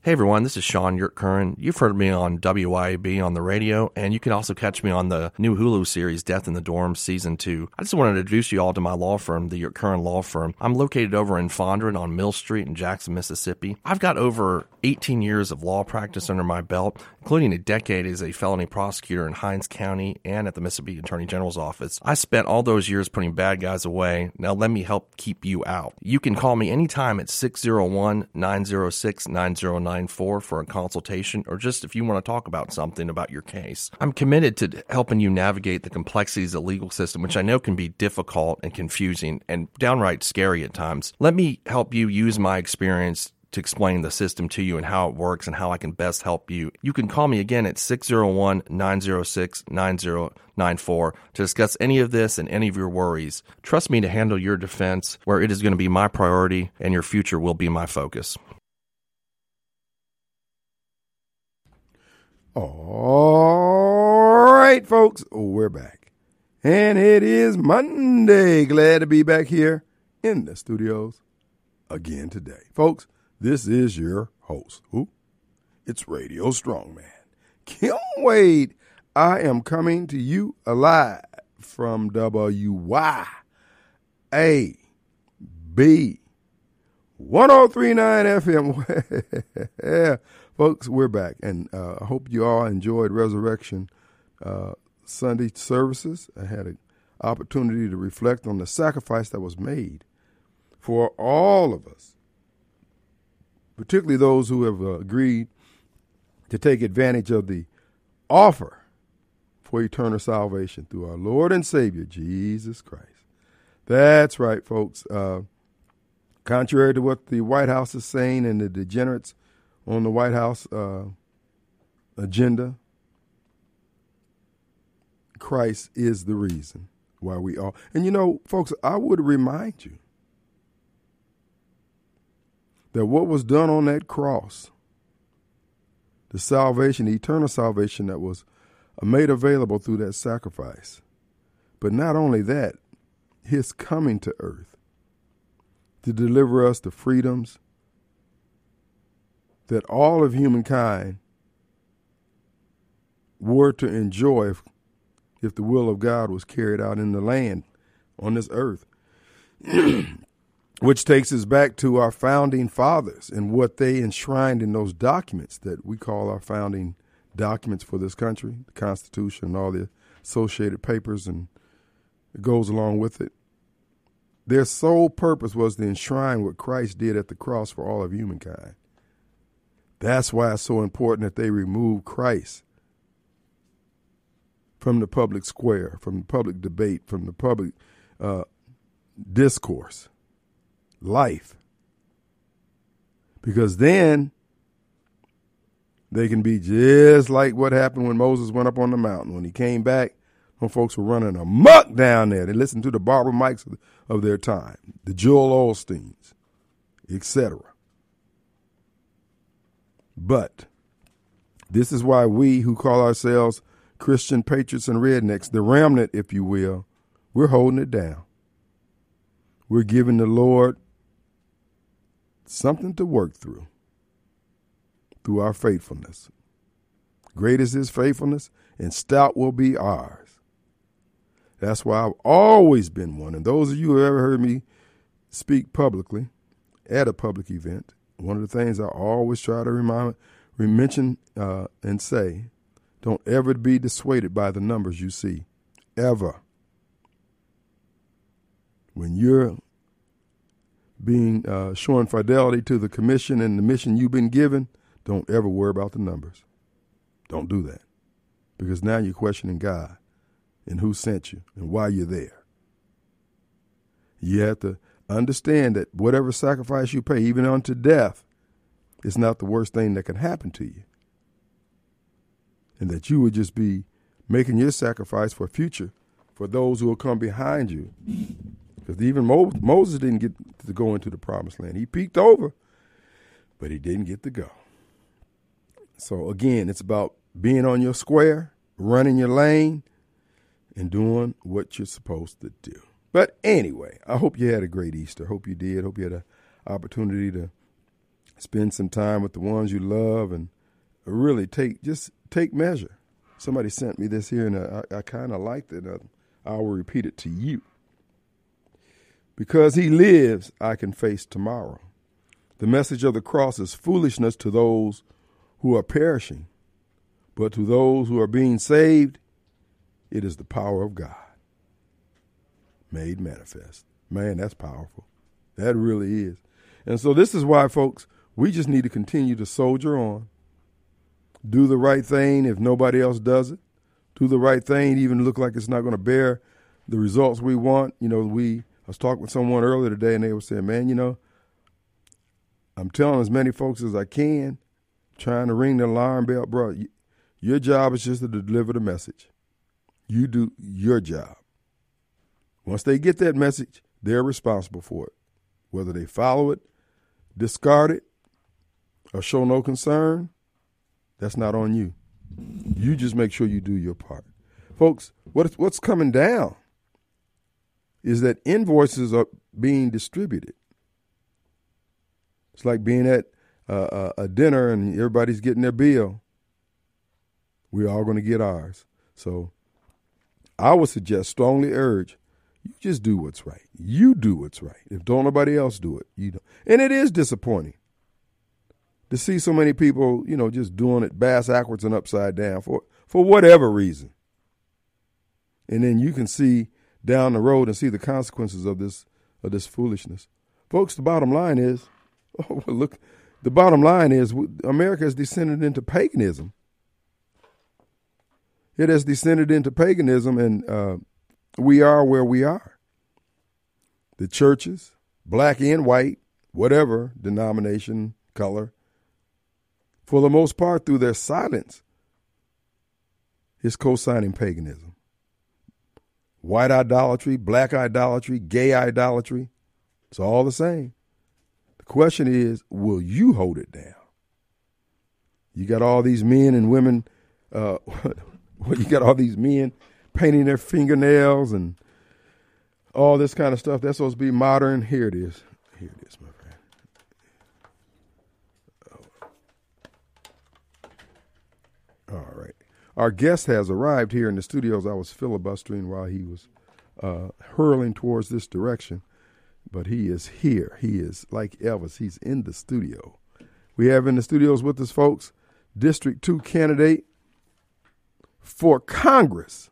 Hey everyone, this is Sean Yurt-Curran. You've heard me on WYAB on the radio, and you can also catch me on the new Hulu series Death in the Dorm Season 2. I just wanted to introduce you all to my law firm, the Yurt-Curran Law Firm. I'm located over in Fondren on Mill Street in Jackson, Mississippi. I've got over 18 years of law practice under my belt, including a decade as a felony prosecutor in Hinds County and at the Mississippi Attorney General's office. I spent all those years putting bad guys away. Now let me help keep you out. You can call me anytime at 601-906-9094 for a consultation, or just if you want to talk about something about your case. I'm committed to helping you navigate the complexities of the legal system, which I know can be difficult and confusing and downright scary at times. Let me help you use my experience to explain the system to you and how it works and how I can best help you. You can call me again at 601-906-9094 to discuss any of this and any of your worries. Trust me to handle your defense, where it is going to be my priority and your future will be my focus. All right, folks, we're back. And it is Monday. Glad to be back here in the studios again today. Folks, this is your host. Who? It's Radio Strongman, Kim Wade. I am coming to you alive from WYAB 1039 FM. Yeah. Folks, we're back, and I hope you all enjoyed Resurrection Sunday services. I had an opportunity to reflect on the sacrifice that was made for all of us, particularly those who have agreed to take advantage of the offer for eternal salvation through our Lord and Savior, Jesus Christ. That's right, folks. Contrary to what the White House is saying and the degenerates on the White House agenda, Christ is the reason why we are. And you know, folks, I would remind you that what was done on that cross, the salvation, the eternal salvation that was made available through that sacrifice, but not only that, his coming to earth to deliver us the freedoms that all of humankind were to enjoy if the will of God was carried out in the land on this earth. Which takes us back to our founding fathers and what they enshrined in those documents that we call our founding documents for this country, the Constitution and all the associated papers and it goes along with it. Their sole purpose was to enshrine what Christ did at the cross for all of humankind. That's why it's so important that they remove Christ from the public square, from the public debate, from the public discourse, life. Because then they can be just like what happened when Moses went up on the mountain. When he came back, when folks were running amok down there. They listened to the Barbara Mikes of their time, the Joel Osteens, etc. But this is why we who call ourselves Christian patriots and rednecks, the remnant, if you will, we're holding it down. We're giving the Lord something to work through our faithfulness. Great is his faithfulness, and stout will be ours. That's why I've always been one. And those of you who have ever heard me speak publicly at a public event, one of the things I always try to mention and say, don't ever be dissuaded by the numbers you see, ever. When you're being showing fidelity to the commission and the mission you've been given, don't ever worry about the numbers. Don't do that, because now you're questioning God and who sent you and why you're there. You have to understand that whatever sacrifice you pay, even unto death, is not the worst thing that can happen to you. And that you would just be making your sacrifice for future, for those who will come behind you. Because even Moses didn't get to go into the promised land. He peeked over, but he didn't get to go. So again, it's about being on your square, running your lane, and doing what you're supposed to do. But anyway, I hope you had a great Easter. Hope you did. Hope you had an opportunity to Spend some time with the ones you love and really take measure. Somebody sent me this here, and I kind of liked it. I will repeat it to you. Because he lives, I can face tomorrow. The message of the cross is foolishness to those who are perishing, but to those who are being saved, it is the power of God made manifest. Man, that's powerful. That really is. And so this is why, folks, we just need to continue to soldier on. Do the right thing if nobody else does it. Do the right thing even look like it's not going to bear the results we want. I was talking with someone earlier today, and they were saying, man, I'm telling as many folks as I can, trying to ring the alarm bell. Bro, your job is just to deliver the message. You do your job. Once they get that message, they're responsible for it. Whether they follow it, discard it, or show no concern, that's not on you. You just make sure you do your part. Folks, what's coming down is that invoices are being distributed. It's like being at a dinner and everybody's getting their bill. We're all going to get ours. So I would suggest, strongly urge, you just do what's right. You do what's right. If don't nobody else do it, you don't. And it is disappointing to see so many people, just doing it bass-ackwards and upside down for whatever reason. And then you can see down the road and see the consequences of this foolishness. Folks, the bottom line is, America has descended into paganism. It has descended into paganism, and we are where we are. The churches, black and white, whatever denomination, color, for the most part, through their silence, is co-signing paganism. White idolatry, black idolatry, gay idolatry, it's all the same. The question is, will you hold it down? You got all these men and women, you got all these men painting their fingernails and all this kind of stuff. That's supposed to be modern. Here it is. Here it is, my friend. All right. Our guest has arrived here in the studios. I was filibustering while he was hurling towards this direction. But he is here. He is like Elvis. He's in the studio. We have in the studios with us, folks, District 2 candidate for Congress,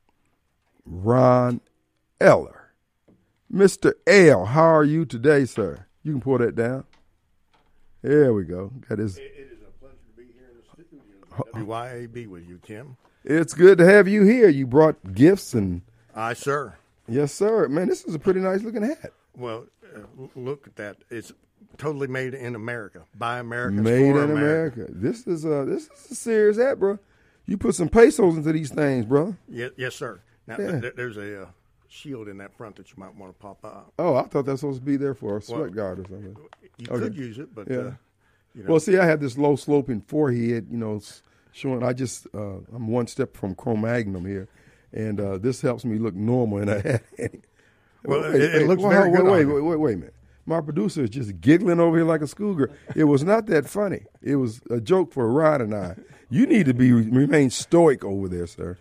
Ron Eller. Mr. L, how are you today, sir? You can pull that down. There we go. Got his. It is a pleasure to be here in the studio. WYAB with you, Tim. It's good to have you here. You brought gifts and. Aye, sir. Yes, sir. Man, this is a pretty nice looking hat. Well, look at that. It's totally made in America, by Americans, made for in America. This is a serious hat, bro. You put some pesos into these things, bro. Yes, sir. Now, there's a shield in that front that you might want to pop out. Oh, I thought that's supposed to be there for a sweat guard or something. You could use it, but Well, see, I have this low sloping forehead, showing. I'm one step from Cro-Magnon here, and this helps me look normal in a hat. Well, it looks very good. Wait a minute. My producer is just giggling over here like a schoolgirl. It was not that funny. It was a joke for Ron and I. You need to remain stoic over there, sir.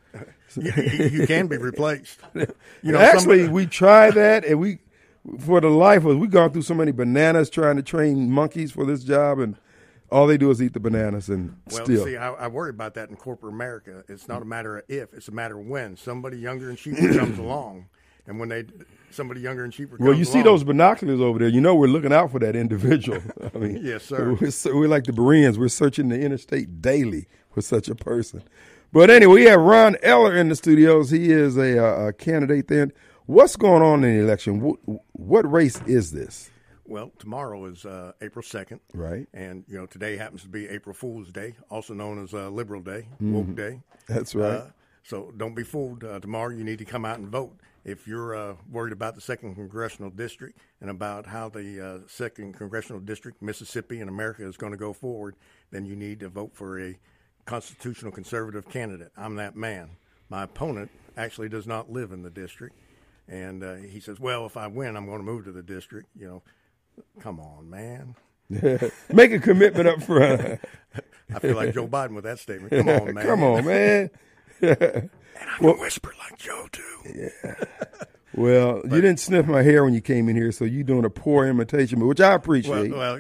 You can be replaced. Actually, we tried that, and for the life of us, we've gone through so many bananas trying to train monkeys for this job, and all they do is eat the bananas and steal. See, I worry about that in corporate America. It's not a matter of if, it's a matter of when. Somebody younger and cheaper comes along. And when somebody younger and cheaper comes along. Well, you see those binoculars over there. We're looking out for that individual. I mean, yes, sir. We're like the Bereans. We're searching the interstate daily for such a person. But anyway, we have Ron Eller in the studios. He is a candidate there. What's going on in the election? What race is this? Well, tomorrow is April 2nd. Right. And, today happens to be April Fool's Day, also known as Liberal Day, Woke Day. That's right. So don't be fooled. Tomorrow you need to come out and vote. If you're worried about the 2nd Congressional District and about how the 2nd Congressional District, Mississippi and America is going to go forward, then you need to vote for a constitutional conservative candidate. I'm that man. My opponent actually does not live in the district. And he says, well, if I win, I'm going to move to the district. Come on, man. Make a commitment up front. I feel like Joe Biden with that statement. Come on, man. Come on, man. And I can whisper like Joe, too. Yeah. Well, you didn't sniff my hair when you came in here, so you're doing a poor imitation, which I appreciate. Well,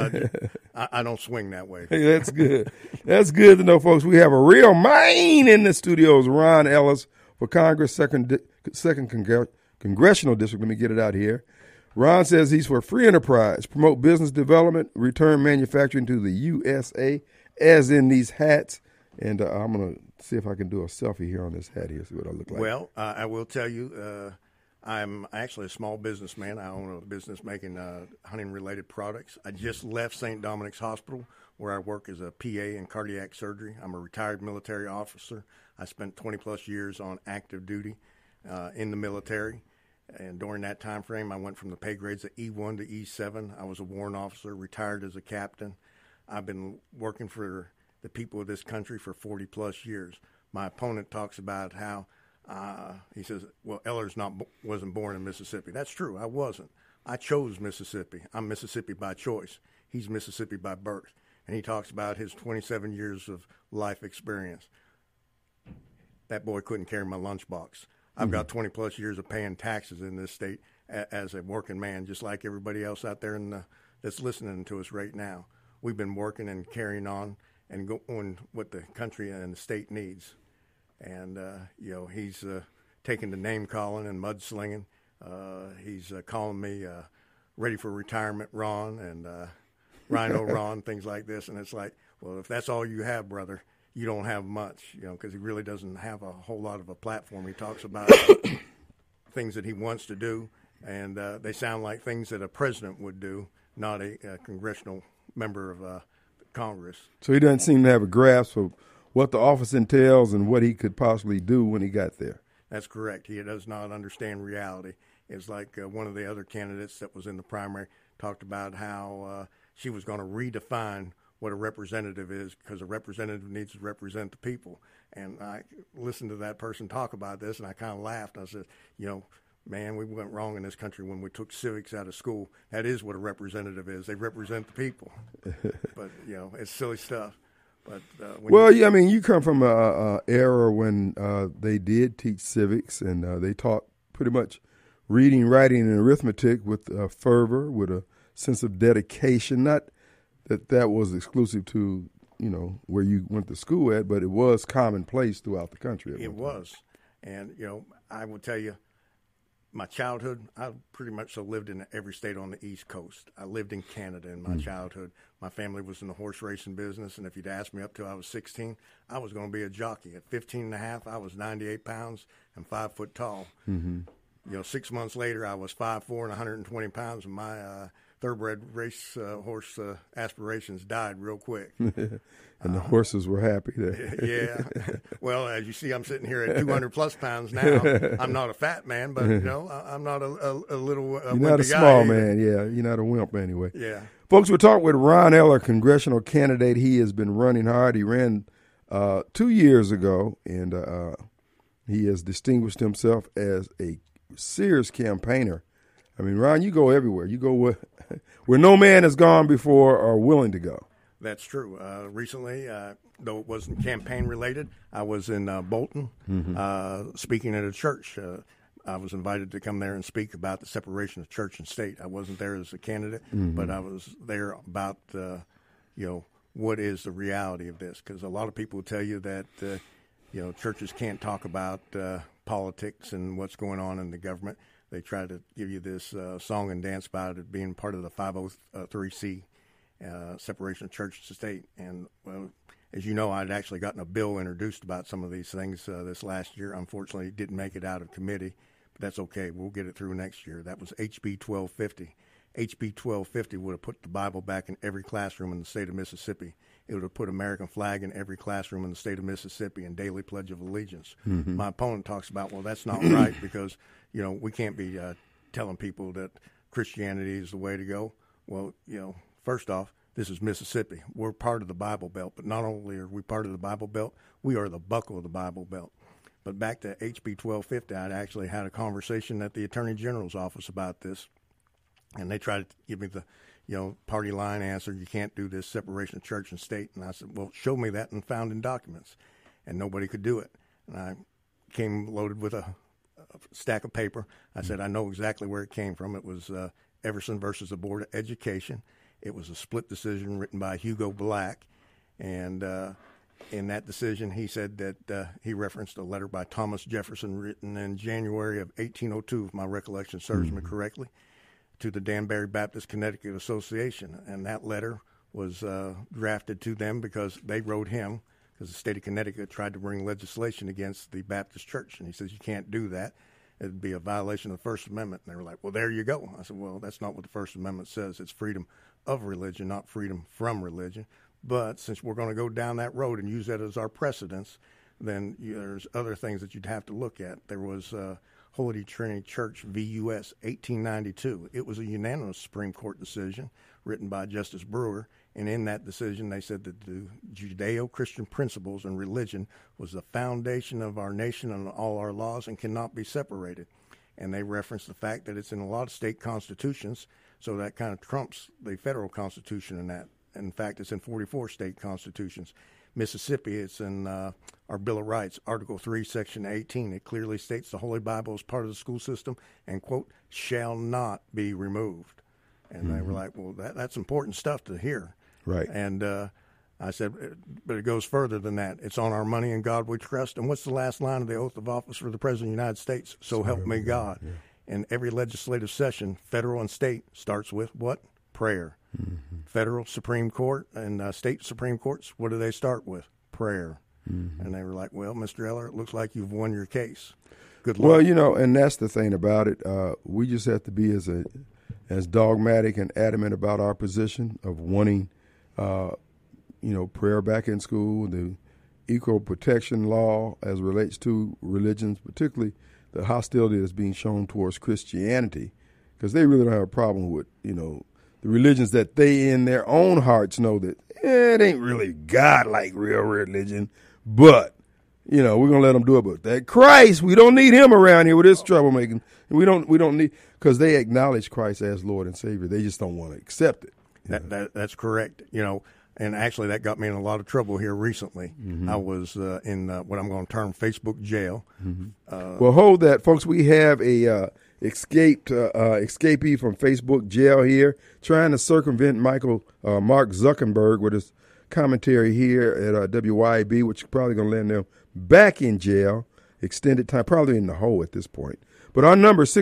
I don't swing that way. Hey, that's good. That's good to know, folks. We have a real man in the studios, Ron Ellis for Congress, second Congressional District. Let me get it out here. Ron says he's for free enterprise, promote business development, return manufacturing to the USA, as in these hats. And I'm going to see if I can do a selfie here on this hat here, see what I look like. Well, I will tell you, I'm actually a small businessman. I own a business making hunting-related products. I just left St. Dominic's Hospital, where I work as a PA in cardiac surgery. I'm a retired military officer. I spent 20-plus years on active duty in the military. And during that time frame, I went from the pay grades of E1 to E7. I was a warrant officer, retired as a captain. I've been working for the people of this country for 40-plus years. My opponent talks about how he says, well, Eller's wasn't born in Mississippi. That's true. I wasn't. I chose Mississippi. I'm Mississippi by choice. He's Mississippi by birth. And he talks about his 27 years of life experience. That boy couldn't carry my lunchbox. I've got 20-plus years of paying taxes in this state as a working man, just like everybody else out there that's listening to us right now. We've been working and carrying on and going what the country and the state needs. And, he's taking the name-calling and mudslinging. He's calling me ready for retirement Ron and Rhino Ron, things like this. And it's like, well, if that's all you have, brother, you don't have much, because he really doesn't have a whole lot of a platform. He talks about things that he wants to do, and they sound like things that a president would do, not a congressional member of Congress. So he doesn't seem to have a grasp of what the office entails and what he could possibly do when he got there. That's correct. He does not understand reality. It's like one of the other candidates that was in the primary talked about how she was going to redefine what a representative is, because a representative needs to represent the people. And I listened to that person talk about this, and I kind of laughed. I said, man, we went wrong in this country when we took civics out of school. That is what a representative is. They represent the people. But, it's silly stuff. But you come from an era when they did teach civics, and they taught pretty much reading, writing, and arithmetic with fervor, with a sense of dedication. Not that was exclusive to, where you went to school at, but it was commonplace throughout the country. It was. And, I will tell you, my childhood, I pretty much lived in every state on the East Coast. I lived in Canada in my childhood. My family was in the horse racing business, and if you'd asked me up till I was 16, I was going to be a jockey. At 15 and a half, I was 98 pounds and 5 foot tall. Mm-hmm. 6 months later, I was 5'4" and 120 pounds, and my thoroughbred race horse aspirations died real quick. And the horses were happy there. Yeah. Well, as you see, I'm sitting here at 200-plus pounds now. I'm not a fat man, but, I'm not a little You're not a small man, yeah. You're not a wimp anyway. Yeah. Folks, we're talking with Ron Eller, congressional candidate. He has been running hard. He ran 2 years ago, and he has distinguished himself as a serious campaigner. I mean, Ron, you go everywhere. You go where no man has gone before or willing to go. That's true. Recently, though it wasn't campaign related, I was in Bolton speaking at a church. I was invited to come there and speak about the separation of church and state. I wasn't there as a candidate, but I was there about, what is the reality of this? Because a lot of people tell you that, churches can't talk about politics and what's going on in the government. They try to give you this song and dance about it being part of the 503C. Separation of church to state. And, well, as you know, I'd actually gotten a bill introduced about some of these things this last year. Unfortunately, it didn't make it out of committee, but that's okay. We'll get it through next year. That was HB 1250. HB 1250 would have put the Bible back in every classroom in the state of Mississippi. It would have put American flag in every classroom in the state of Mississippi and daily Pledge of Allegiance. Mm-hmm. My opponent talks about, well, that's not right because, we can't be telling people that Christianity is the way to go. Well, first off, this is Mississippi. We're part of the Bible Belt, but not only are we part of the Bible Belt, we are the buckle of the Bible Belt. But back to HB 1250, I'd actually had a conversation at the Attorney General's office about this, and they tried to give me the, party line answer, you can't do this, separation of church and state. And I said, well, show me that in founding documents. And nobody could do it. And I came loaded with a stack of paper. I said, I know exactly where it came from. It was Everson versus the Board of Education. It was a split decision written by Hugo Black. And in that decision, he said that he referenced a letter by Thomas Jefferson written in January of 1802, if my recollection serves me correctly, to the Danbury Baptist Connecticut Association. And that letter was drafted to them because they wrote him, because the state of Connecticut tried to bring legislation against the Baptist church. And he says, you can't do that. It'd be a violation of the First Amendment. And they were like, well, there you go. I said, well, that's not what the First Amendment says. It's freedom of religion, not freedom from religion. But since we're going to go down that road and use that as our precedence, then there's other things that you'd have to look at. There was Holy Trinity Church v. U.S., 1892. It was a unanimous Supreme Court decision written by Justice Brewer. And in that decision, they said that the Judeo-Christian principles and religion was the foundation of our nation and all our laws and cannot be separated. And they referenced the fact that it's in a lot of state constitutions, so that kind of trumps the federal constitution in that. In fact, it's in 44 state constitutions. Mississippi, it's in our Bill of Rights, Article 3, Section 18. It clearly states the Holy Bible is part of the school system and, quote, shall not be removed. And they were like, well, that's important stuff to hear. Right. And I said, but it goes further than that. It's on our money in God we trust. And what's the last line of the oath of office for the President of the United States? So help me God. Yeah. And every legislative session, federal and state, starts with what? Prayer. Federal Supreme Court and state Supreme Courts, what do they start with? Prayer. And they were like, well, Mr. Eller, it looks like you've won your case. Good luck. Well, and that's the thing about it. We just have to be as dogmatic and adamant about our position of wanting prayer back in school, the equal protection law as it relates to religions, particularly the hostility that's being shown towards Christianity, because they really don't have a problem with, the religions that they in their own hearts know that it ain't really God-like real religion, but, we're going to let them do it. But that Christ, we don't need him around here with this troublemaking. We don't need, because they acknowledge Christ as Lord and Savior. They just don't want to accept it. That's correct. And actually that got me in a lot of trouble here recently. I was in what I'm going to term Facebook jail. Well, hold that, folks. We have a escapee from Facebook jail here trying to circumvent Mark Zuckerberg with his commentary here at WYAB, which is probably going to land them back in jail, extended time, probably in the hole at this point. But our number is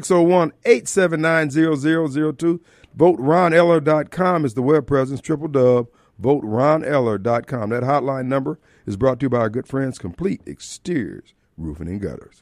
601-879-0002. VoteRonEller.com is the web presence, www.voteRonEller.com. That hotline number is brought to you by our good friends, Complete Exteriors, Roofing and Gutters.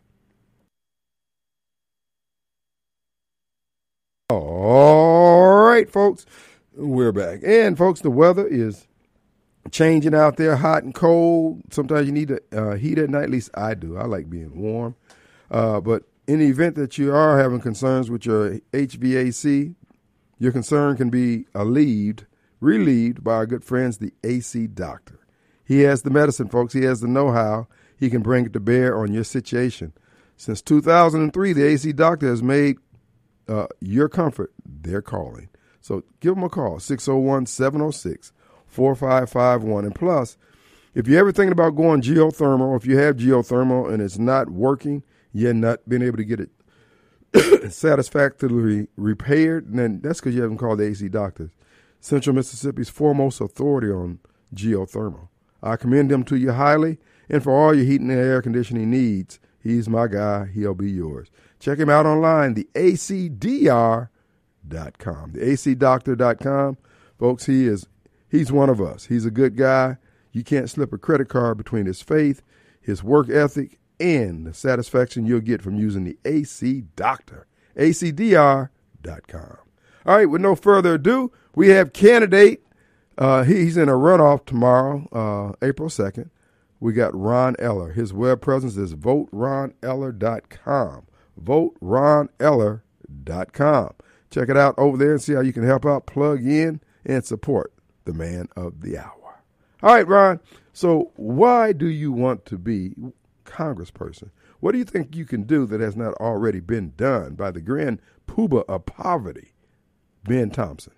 All right, folks, we're back. And, folks, the weather is changing out there, hot and cold. Sometimes you need to heat at night. At least I do. I like being warm. But in the event that you are having concerns with your HVAC, your concern can be relieved by our good friends, the AC Doctor. He has the medicine, folks. He has the know-how. He can bring it to bear on your situation. Since 2003, the AC Doctor has made your comfort their calling. So give them a call, 601-706-4551. And plus, if you're ever thinking about going geothermal, if you have geothermal and it's not working, you're not being able to get it satisfactorily repaired, then that's because you haven't called the AC Doctors, Central Mississippi's foremost authority on geothermal. I commend them to you highly, and for all your heating and air conditioning needs, he's my guy. He'll be yours. Check him out online, theacdr.com. Theacdoctor.com. Folks, he's one of us. He's a good guy. You can't slip a credit card between his faith, his work ethic, and the satisfaction you'll get from using the AC Doctor. acdr.com. All right, with no further ado, we have candidate. He's in a runoff tomorrow, April 2nd. We got Ron Eller. His web presence is voteroneller.com. voteroneller.com. Check it out over there and see how you can help out, plug in, and support the man of the hour. All right, Ron. So why do you want to be congressperson? What do you think you can do that has not already been done by the grand poobah of poverty, Ben Thompson?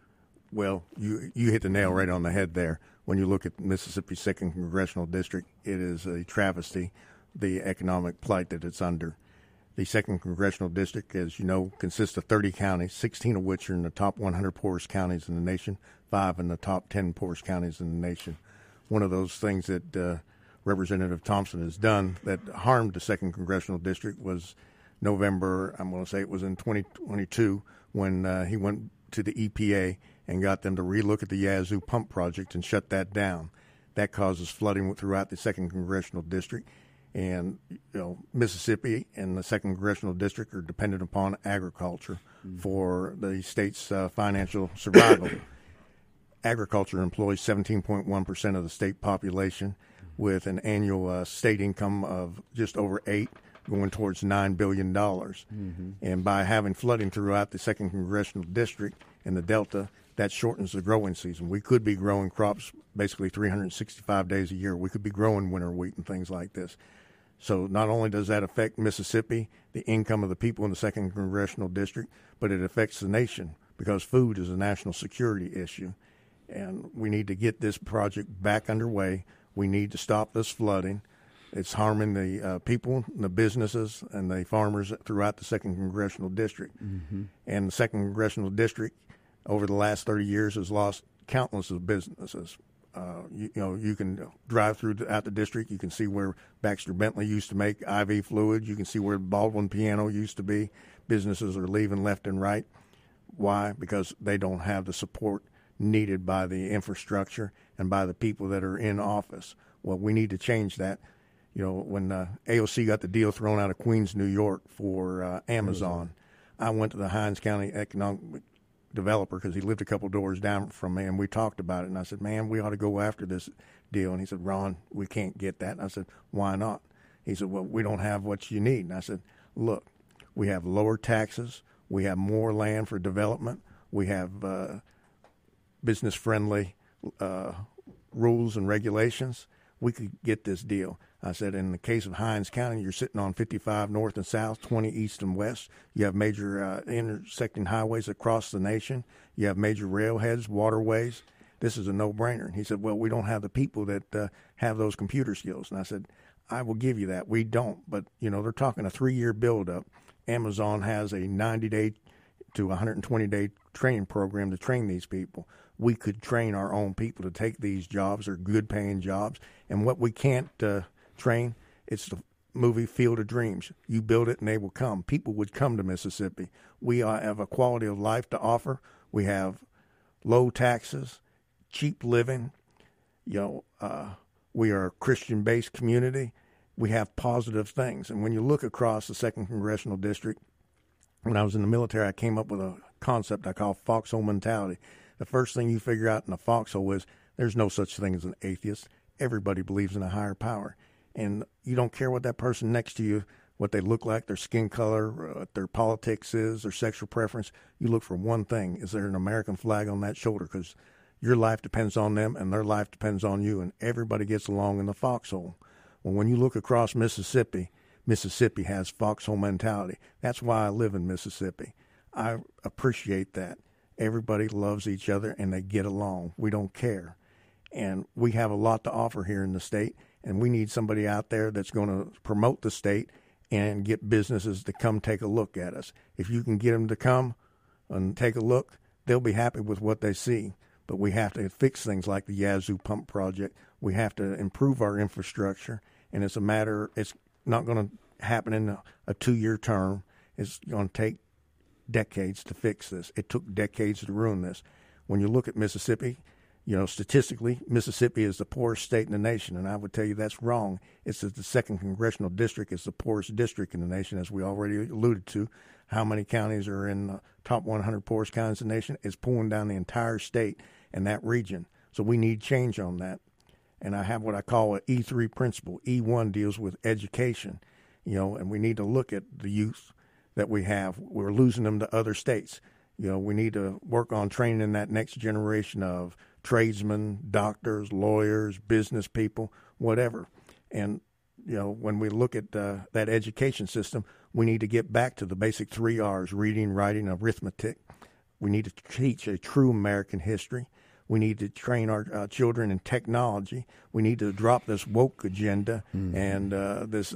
Well, you hit the nail right on the head there. When you look at Mississippi's 2nd Congressional District, it is a travesty, the economic plight that it's under. The 2nd Congressional District, as you know, consists of 30 counties, 16 of which are in the top 100 poorest counties in the nation, 5 in the top 10 poorest counties in the nation. One of those things that Representative Thompson has done that harmed the 2nd Congressional District was November, I'm going to say it was in 2022, when he went to the EPA and got them to relook at the Yazoo pump project and shut that down. That causes flooding throughout the 2nd Congressional District. And, Mississippi and the 2nd Congressional District are dependent upon agriculture for the state's financial survival. Agriculture employs 17.1% of the state population with an annual state income of just over $8 going towards $9 billion. And by having flooding throughout the 2nd Congressional District and the Delta, that shortens the growing season. We could be growing crops basically 365 days a year. We could be growing winter wheat and things like this. So not only does that affect Mississippi, the income of the people in the 2nd Congressional District, but it affects the nation because food is a national security issue. And we need to get this project back underway. We need to stop this flooding. It's harming the people, the businesses, and the farmers throughout the 2nd Congressional District. And the 2nd Congressional District, over the last 30 years, has lost countless of businesses. You can drive throughout the district. You can see where Baxter Bentley used to make IV fluid. You can see where Baldwin Piano used to be. Businesses are leaving left and right. Why? Because they don't have the support needed by the infrastructure and by the people that are in office. Well, we need to change that. When AOC got the deal thrown out of Queens, New York for Amazon, I went to the Hinds County Economic Developer because he lived a couple doors down from me, and we talked about it. And I said, man, we ought to go after this deal. And he said, Ron, we can't get that. And I said, why not? He said, well, we don't have what you need. And I said, look, we have lower taxes. We have more land for development. We have business-friendly rules and regulations. We could get this deal. I said, in the case of Hinds County, you're sitting on 55 north and south, 20 east and west. You have major intersecting highways across the nation. You have major railheads, waterways. This is a no-brainer. And he said, well, we don't have the people that have those computer skills. And I said, I will give you that. We don't. But, they're talking a 3-year build-up. Amazon has a 90-day to 120-day training program to train these people. We could train our own people to take these jobs. They're good-paying jobs. And what we can't train, it's the movie Field of Dreams. You build it and they will come. People would come to Mississippi. We have a quality of life to offer. We have low taxes, cheap living. We are a Christian-based community. We have positive things. And when you look across the 2nd Congressional District, when I was in the military, I came up with a concept I call foxhole mentality. The first thing you figure out in a foxhole is there's no such thing as an atheist. Everybody believes in a higher power. And you don't care what that person next to you, what they look like, their skin color, what their politics is, their sexual preference. You look for one thing. Is there an American flag on that shoulder? Because your life depends on them and their life depends on you, and everybody gets along in the foxhole. Well, when you look across Mississippi, Mississippi has foxhole mentality. That's why I live in Mississippi. I appreciate that. Everybody loves each other and they get along. We don't care. And we have a lot to offer here in the state, and we need somebody out there that's going to promote the state and get businesses to come take a look at us. If you can get them to come and take a look, they'll be happy with what they see. But we have to fix things like the Yazoo pump project. We have to improve our infrastructure, and it's not going to happen in a 2-year term. It's going to take decades to fix this. It took decades to ruin this. When you look at Mississippi, statistically, Mississippi is the poorest state in the nation, and I would tell you that's wrong. It's that the 2nd Congressional District is the poorest district in the nation, as we already alluded to. How many counties are in the top 100 poorest counties in the nation is pulling down the entire state and that region. So we need change on that. And I have what I call an E3 principle. E1 deals with education, and we need to look at the youth that we have. We're losing them to other states. We need to work on training that next generation of tradesmen, doctors, lawyers, business people, whatever. And, when we look at that education system, we need to get back to the basic 3 R's, reading, writing, arithmetic. We need to teach a true American history. We need to train our children in technology. We need to drop this woke agenda and this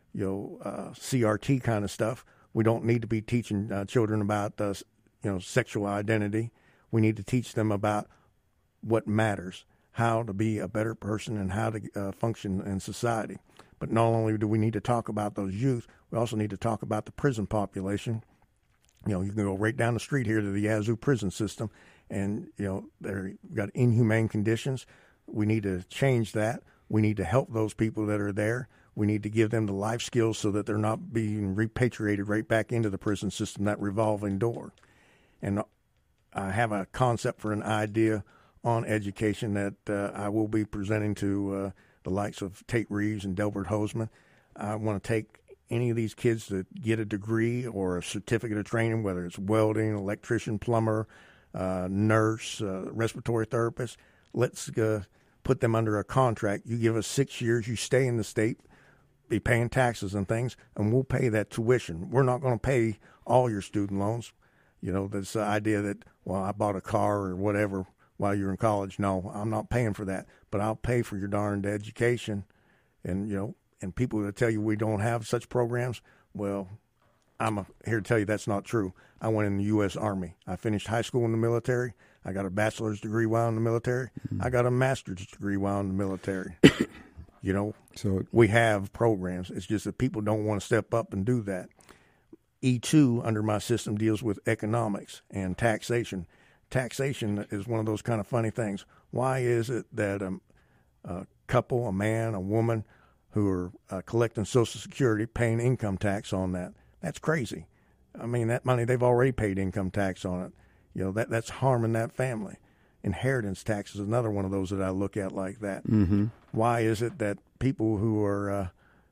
CRT kind of stuff. We don't need to be teaching children about sexual identity. We need to teach them about what matters, how to be a better person, and how to function in society. But not only do we need to talk about those youth, we also need to talk about the prison population. You can go right down the street here to the Yazoo prison system, and they've got inhumane conditions. We need to change that. We need to help those people that are there. We need to give them the life skills so that they're not being repatriated right back into the prison system, that revolving door. And I have a concept for an idea on education that I will be presenting to the likes of Tate Reeves and Delbert Hoseman. I want to take any of these kids that get a degree or a certificate of training, whether it's welding, electrician, plumber, nurse, respiratory therapist. Let's put them under a contract. You give us 6 years, you stay in the state, be paying taxes and things, and we'll pay that tuition. We're not going to pay all your student loans. This idea that, well, I bought a car or whatever while you're in college. No, I'm not paying for that, but I'll pay for your darned education. And, and people that tell you we don't have such programs, well, I'm here to tell you that's not true. I went in the U.S. Army. I finished high school in the military. I got a bachelor's degree while in the military. I got a master's degree while in the military. So we have programs. It's just that people don't want to step up and do that. E2 under my system deals with economics and taxation. Taxation is one of those kind of funny things. Why is it that a couple, a man, a woman, who are collecting Social Security, paying income tax on that? That's crazy. I mean, that money, they've already paid income tax on it. That's harming that family. Inheritance tax is another one of those that I look at like that. Mm-hmm. Why is it that people who are,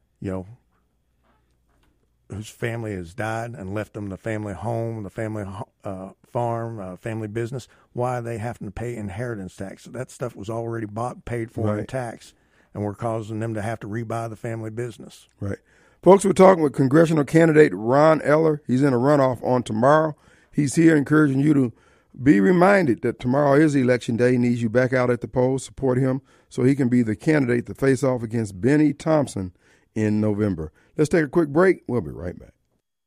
whose family has died and left them the family home, the family farm, family business, why are they having to pay inheritance tax? That stuff was already bought, paid for in tax, and we're causing them to have to rebuy the family business. Right. Folks, we're talking with congressional candidate Ron Eller. He's in a runoff on tomorrow. He's here encouraging you to be reminded that tomorrow is election day. He needs you back out at the polls. Support him so he can be the candidate to face off against Benny Thompson in November. Let's take a quick break. We'll be right back.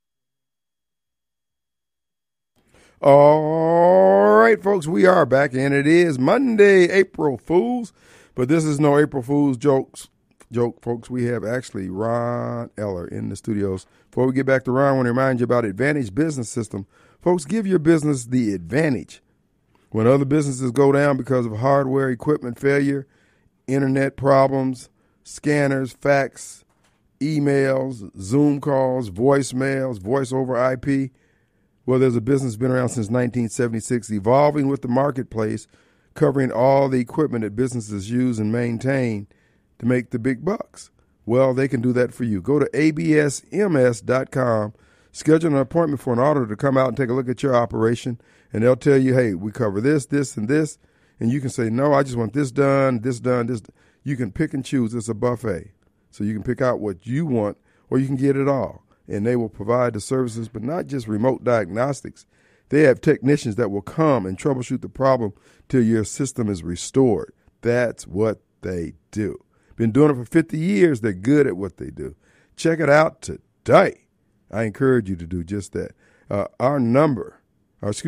All right, folks, we are back, and it is Monday, April Fools. But this is no April Fool's joke, folks. We have actually Ron Eller in the studios. Before we get back to Ron, I want to remind you about Advantage Business System. Folks, give your business the advantage. When other businesses go down because of hardware, equipment failure, internet problems, scanners, fax, emails, Zoom calls, voicemails, voice over IP, well, there's a business been around since 1976, evolving with the marketplace, covering all the equipment that businesses use and maintain to make the big bucks. Well, they can do that for you. Go to absms.com, schedule an appointment for an auditor to come out and take a look at your operation, and they'll tell you, hey, we cover this, this, and this, and you can say, no, I just want this done, this done, this. You can pick and choose. It's a buffet. So you can pick out what you want, or you can get it all. And they will provide the services, but not just remote diagnostics. They have technicians that will come and troubleshoot the problem till your system is restored. That's what they do. Been doing it for 50 years. They're good at what they do. Check it out today. I encourage you to do just that. Their number is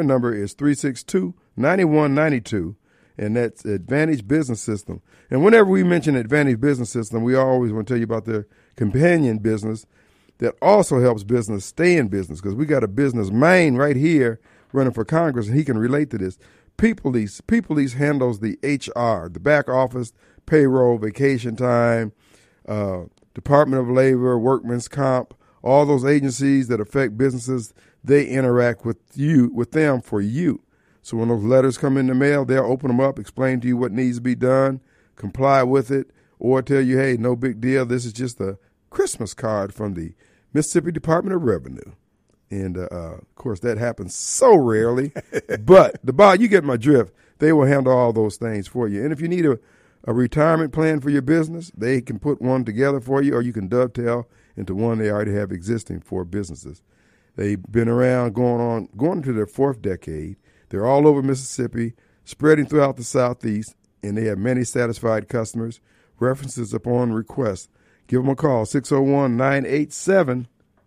362-9192, and that's Advantage Business System. And whenever we mention Advantage Business System, we always want to tell you about their companion business that also helps business stay in business, because we got a business man right here running for Congress, and he can relate to this. PeopleLease. PeopleLease handles the HR, the back office, payroll, vacation time, Department of Labor, Workman's Comp, all those agencies that affect businesses. They interact with them for you. So when those letters come in the mail, they'll open them up, explain to you what needs to be done, comply with it, or tell you, hey, no big deal. This is just a Christmas card from the Mississippi Department of Revenue. And, of course, that happens so rarely. But you get my drift. They will handle all those things for you. And if you need a retirement plan for your business, they can put one together for you, or you can dovetail into one they already have existing for businesses. They've been around going into their 4th decade. They're all over Mississippi, spreading throughout the Southeast, and they have many satisfied customers. References upon request. Give them a call, 601-987-3025.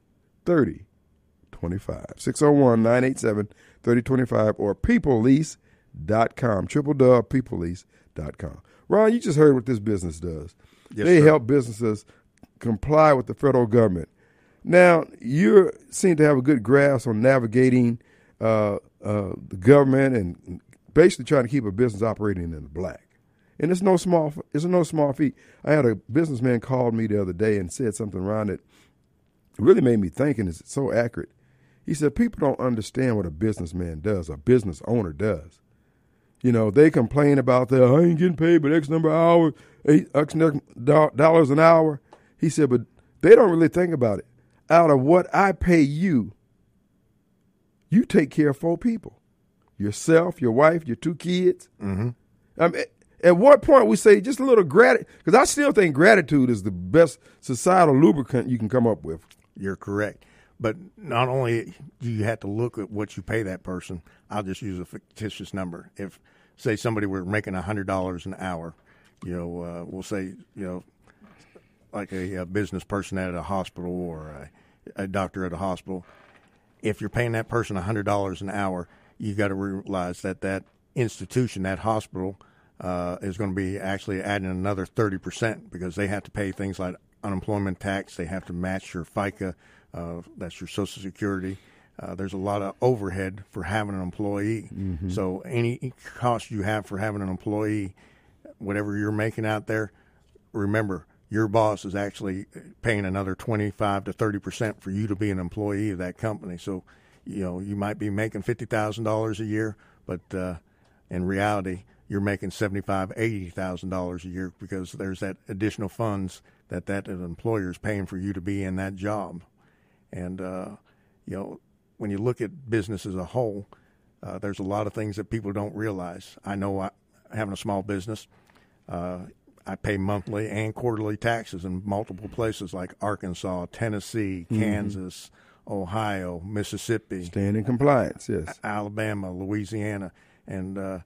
601-987-3025 or peoplelease.com, peoplelease.com. Ron, you just heard what this business does. Yes, they sir. help businesses comply with the federal government. Now, you seem to have a good grasp on navigating the government and basically trying to keep a business operating in the black. And it's no small feat. I had a businessman called me the other day and said something around it. It really made me think, and it's so accurate. He said, people don't understand what a businessman does, a business owner does. You know, they complain about I ain't getting paid but X number of hours, X dollars an hour. He said, but they don't really think about it. Out of what I pay you, you take care of 4 people. Yourself, your wife, your 2 kids. Mm-hmm. I mean, at what point we say just a little gratitude, because I still think gratitude is the best societal lubricant you can come up with. You're correct. But not only do you have to look at what you pay that person, I'll just use a fictitious number. If, say, somebody were making $100 an hour, we'll say, like a business person at a hospital or a doctor at a hospital, if you're paying that person $100 an hour, you got to realize that institution, that hospital, is going to be actually adding another 30% because they have to pay things like unemployment tax. They have to match your FICA. That's your Social Security. There's a lot of overhead for having an employee. Mm-hmm. So any cost you have for having an employee, whatever you're making out there, remember, your boss is actually paying another 25 to 30% for you to be an employee of that company. So, you might be making $50,000 a year, but in reality, you're making $75,000, $80,000 a year because there's that additional funds that employer is paying for you to be in that job. And, when you look at business as a whole, there's a lot of things that people don't realize. I know having a small business, I pay monthly and quarterly taxes in multiple places like Arkansas, Tennessee, Kansas, Ohio, Mississippi. Staying in compliance, yes. Alabama, Louisiana. And,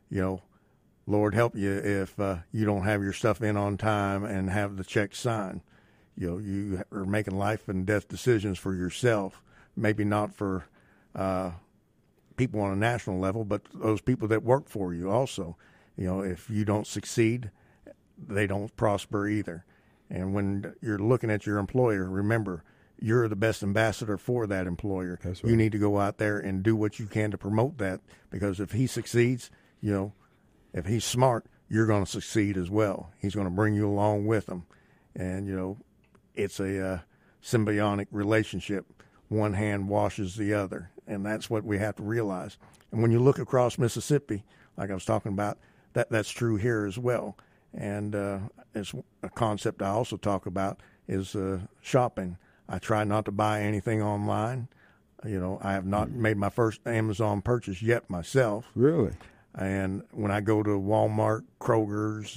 Lord help you if you don't have your stuff in on time and have the check signed. You are making life and death decisions for yourself, maybe not for people on a national level, but those people that work for you also. If you don't succeed, they don't prosper either. And when you're looking at your employer, remember, you're the best ambassador for that employer. That's right. You need to go out there and do what you can to promote that, because if he succeeds, if he's smart, you're going to succeed as well. He's going to bring you along with him. And, it's a symbiotic relationship. One hand washes the other, and that's what we have to realize. And when you look across Mississippi, like I was talking about, that's true here as well. And it's a concept I also talk about is shopping. I try not to buy anything online. I have not made my first Amazon purchase yet myself. Really? And when I go to Walmart, Kroger's,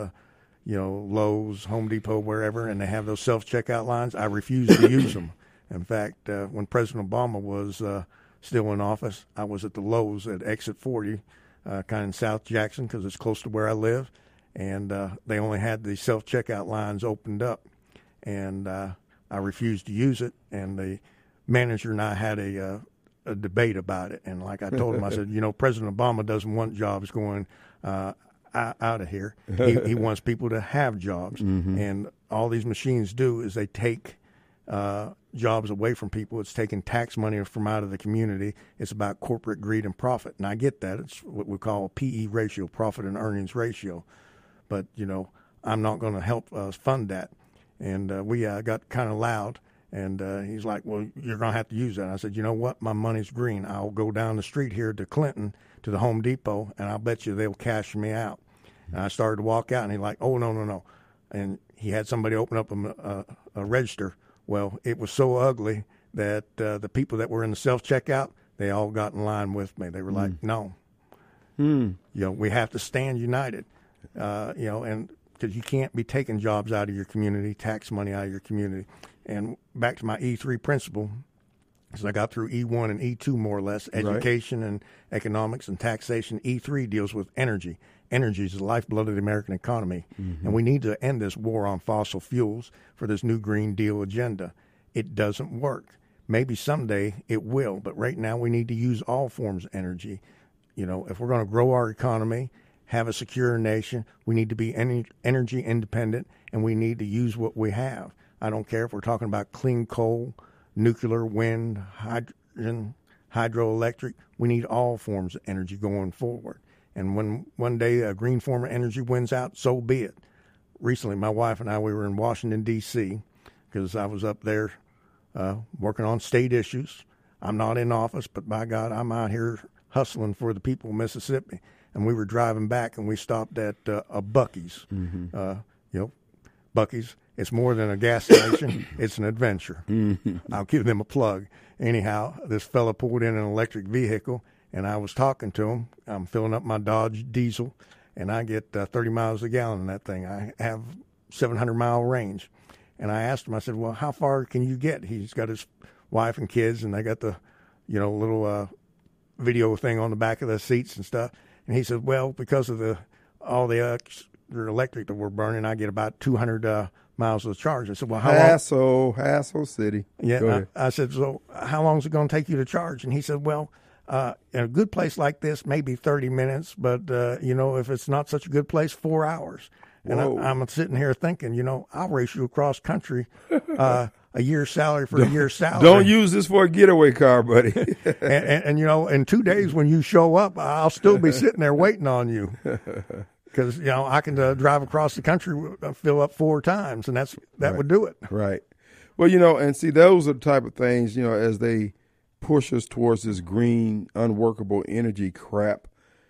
Lowe's, Home Depot, wherever, and they have those self-checkout lines, I refuse to use them. In fact, when President Obama was still in office, I was at the Lowe's at Exit 40, kind of in South Jackson, because it's close to where I live, and they only had the self-checkout lines opened up. And I refused to use it, and the manager and I had a debate about it. And like I told him, I said, President Obama doesn't want jobs going out of here. He wants people to have jobs. Mm-hmm. And all these machines do is they take jobs away from people. It's taking tax money from out of the community. It's about corporate greed and profit. And I get that. It's what we call a PE ratio, profit and earnings ratio. But, I'm not going to help fund that. And we got kind of loud. And he's like, well, you're going to have to use that. And I said, you know what? My money's green. I'll go down the street here to Clinton, to the Home Depot, and I'll bet you they'll cash me out. And I started to walk out, and he's like, oh, no. And he had somebody open up a register. Well, it was so ugly that the people that were in the self-checkout, they all got in line with me. They were like, no. We have to stand united, and because you can't be taking jobs out of your community, tax money out of your community. And back to my E3 principle, So I got through E1 and E2 more or less, education and economics and taxation. E3 deals with energy. Energy is the lifeblood of the American economy, and we need to end this war on fossil fuels for this new Green Deal agenda. It doesn't work. Maybe someday it will, but right now we need to use all forms of energy. You know, if we're going to grow our economy, have a secure nation, we need to be energy independent, and we need to use what we have. I don't care if we're talking about clean coal, nuclear, wind, hydrogen, hydroelectric. We need all forms of energy going forward. And when one day a green form of energy wins out, so be it. Recently, my wife and I, we were in Washington, D.C., because I was up there working on state issues. I'm not in office, but by God, I'm out here hustling for the people of Mississippi. And we were driving back, and we stopped at a Buc-ee's. Buc-ee's. It's more than a gas station. It's an adventure. I'll give them a plug. Anyhow, this fella pulled in an electric vehicle, and I was talking to him. I'm filling up my Dodge diesel, and I get 30 miles a gallon in that thing. I have 700-mile range. And I asked him, I said, well, how far can you get? He's got his wife and kids, and they got the, little video thing on the back of the seats and stuff. And he said, well, because of all the electric that we're burning, I get about 200 miles of charge. I said, well, how long? Hassle City. Yeah, I said, so how long is it going to take you to charge? And he said, well, in a good place like this, maybe 30 minutes, but, if it's not such a good place, 4 hours. And I'm sitting here thinking, I'll race you across country, a year's salary for a year's salary. Don't use this for a getaway car, buddy. and in 2 days when you show up, I'll still be sitting there waiting on you. Because, I can drive across the country, fill up 4 times, and that right. would do it. Right. Well, and see, those are the type of things, as they push us towards this green, unworkable energy crap,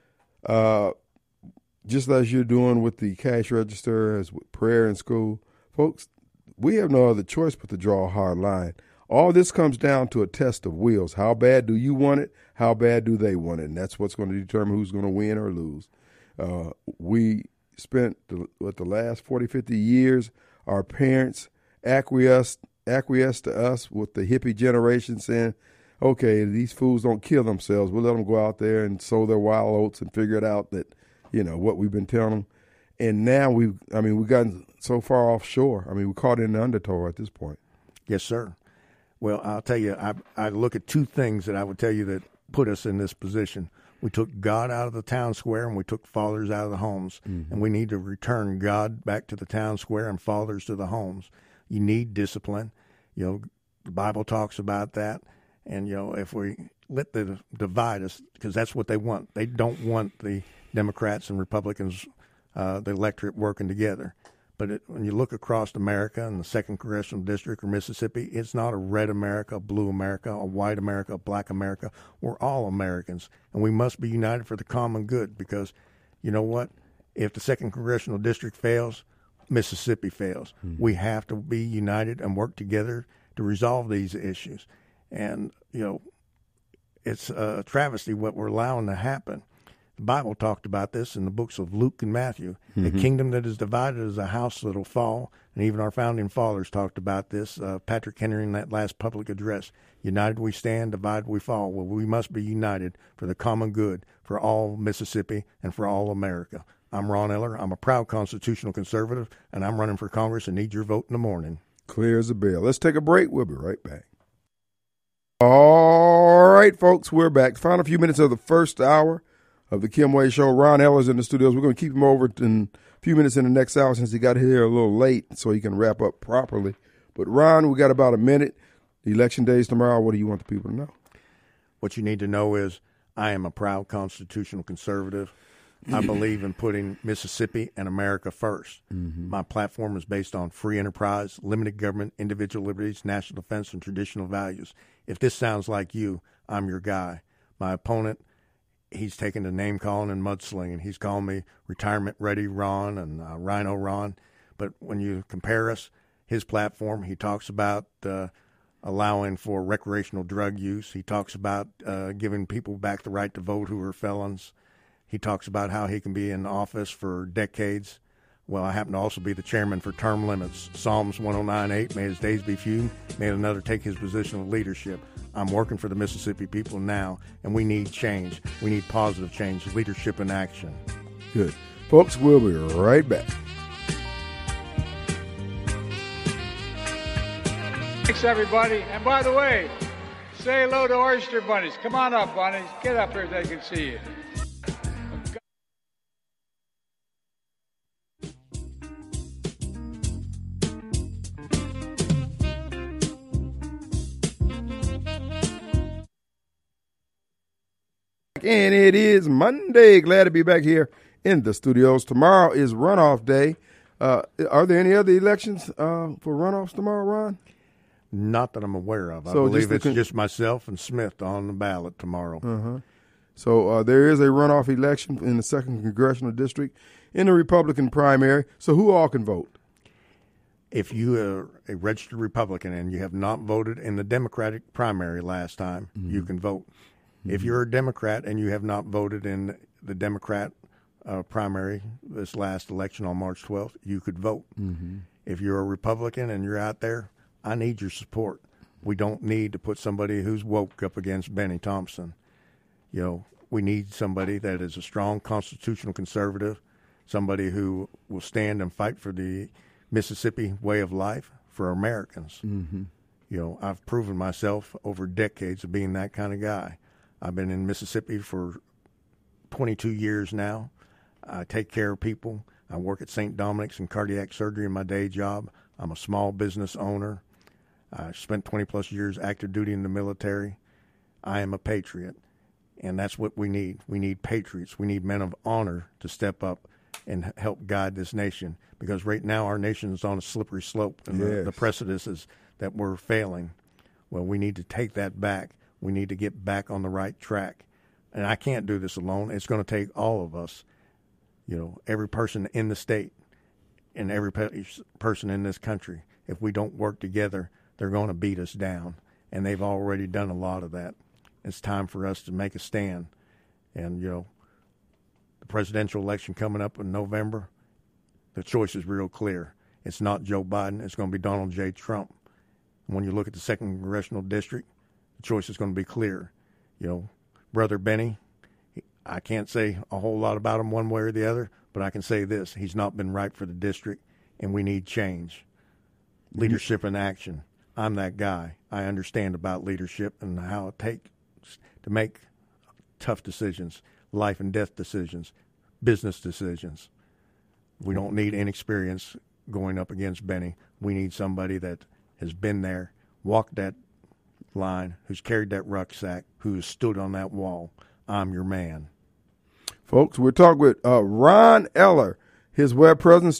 just as you're doing with the cash register, as with prayer in school, folks, we have no other choice but to draw a hard line. All this comes down to a test of wills. How bad do you want it? How bad do they want it? And that's what's going to determine who's going to win or lose. We spent the last 40, 50 years, our parents acquiesced to us with the hippie generation saying, okay, these fools don't kill themselves. We'll let them go out there and sow their wild oats and figure it out that, what we've been telling them. And now we've gotten so far offshore. We're caught in the undertow at this point. Yes, sir. Well, I'll tell you, I look at 2 things that I would tell you that put us in this position. We took God out of the town square, and we took fathers out of the homes. Mm-hmm. And we need to return God back to the town square and fathers to the homes. You need discipline. The Bible talks about that. And, if we let them divide us, because that's what they want. They don't want the Democrats and Republicans, the electorate, working together. But when you look across America and the 2nd Congressional District or Mississippi, it's not a red America, a blue America, a white America, a black America. We're all Americans, and we must be united for the common good because, you know what? If the 2nd Congressional District fails, Mississippi fails. Mm-hmm. We have to be united and work together to resolve these issues. And, it's a travesty what we're allowing to happen. The Bible talked about this in the books of Luke and Matthew. Mm-hmm. A kingdom that is divided is a house that will fall. And even our founding fathers talked about this. Patrick Henry in that last public address. United we stand, divided we fall. Well, we must be united for the common good, for all Mississippi and for all America. I'm Ron Eller. I'm a proud constitutional conservative, and I'm running for Congress and need your vote in the morning. Clear as a bell. Let's take a break. We'll be right back. All right, folks, we're back. Final few minutes of the first hour of the Kim Wade Show. Ron Eller's in the studios. We're going to keep him over in a few minutes in the next hour since he got here a little late so he can wrap up properly. But, Ron, we got about a minute. The election day is tomorrow. What do you want the people to know? What you need to know is I am a proud constitutional conservative. I believe in putting Mississippi and America first. Mm-hmm. My platform is based on free enterprise, limited government, individual liberties, national defense, and traditional values. If this sounds like you, I'm your guy. My opponent, he's taken to name-calling and mudslinging. He's calling me retirement-ready Ron and Rhino Ron. But when you compare us, his platform, he talks about allowing for recreational drug use. He talks about giving people back the right to vote who are felons. He talks about how he can be in office for decades. Well, I happen to also be the chairman for Term Limits. Psalms 109:8, may his days be few, may another take his position of leadership. I'm working for the Mississippi people now, and we need change. We need positive change, leadership in action. Good. Folks, we'll be right back. Thanks, everybody. And by the way, say hello to oyster bunnies. Come on up, bunnies. Get up here so they can see you. And it is Monday. Glad to be back here in the studios. Tomorrow is runoff day. Are there any other elections for runoffs tomorrow, Ron? Not that I'm aware of. I So believe just it's just myself and Smith on the ballot tomorrow. Uh-huh. So there is a runoff election in the 2nd Congressional District in the Republican primary. So who all can vote? If you are a registered Republican and you have not voted in the Democratic primary last time, you can vote. If you're a Democrat and you have not voted in the Democrat primary this last election on March 12th, you could vote. If you're a Republican and you're out there, I need your support. We don't need to put somebody who's woke up against Benny Thompson. You know, we need somebody that is a strong constitutional conservative, somebody who will stand and fight for the Mississippi way of life for Americans. You know, I've proven myself over decades of being that kind of guy. I've been in Mississippi for 22 years now. I take care of people. I work at St. Dominic's in cardiac surgery in my day job. I'm a small business owner. I spent 20-plus years active duty in the military. I am a patriot, and that's what we need. We need patriots. We need men of honor to step up and help guide this nation, because right now our nation is on a slippery slope, and the precipice is that we're failing. Well, we need to take that back. We need to get back on the right track. And I can't do this alone. It's going to take all of us, you know, every person in the state and every person in this country. If we don't work together, they're going to beat us down. And they've already done a lot of that. It's time for us to make a stand. And, you know, the presidential election coming up in November, the choice is real clear. It's not Joe Biden. It's going to be Donald J. Trump. And when you look at the 2nd Congressional District, the choice is going to be clear. You know, Brother Benny, I can't say a whole lot about him one way or the other, but I can say this. He's not been right for the district, and we need change. Leadership in action. I'm that guy. I understand about leadership and how it takes to make tough decisions, life and death decisions, business decisions. We don't need inexperience going up against Benny. We need somebody that has been there, walked that line, who's carried that rucksack, who's stood on that wall. I'm your man. Folks, we're talking with Ron Eller. His web presence,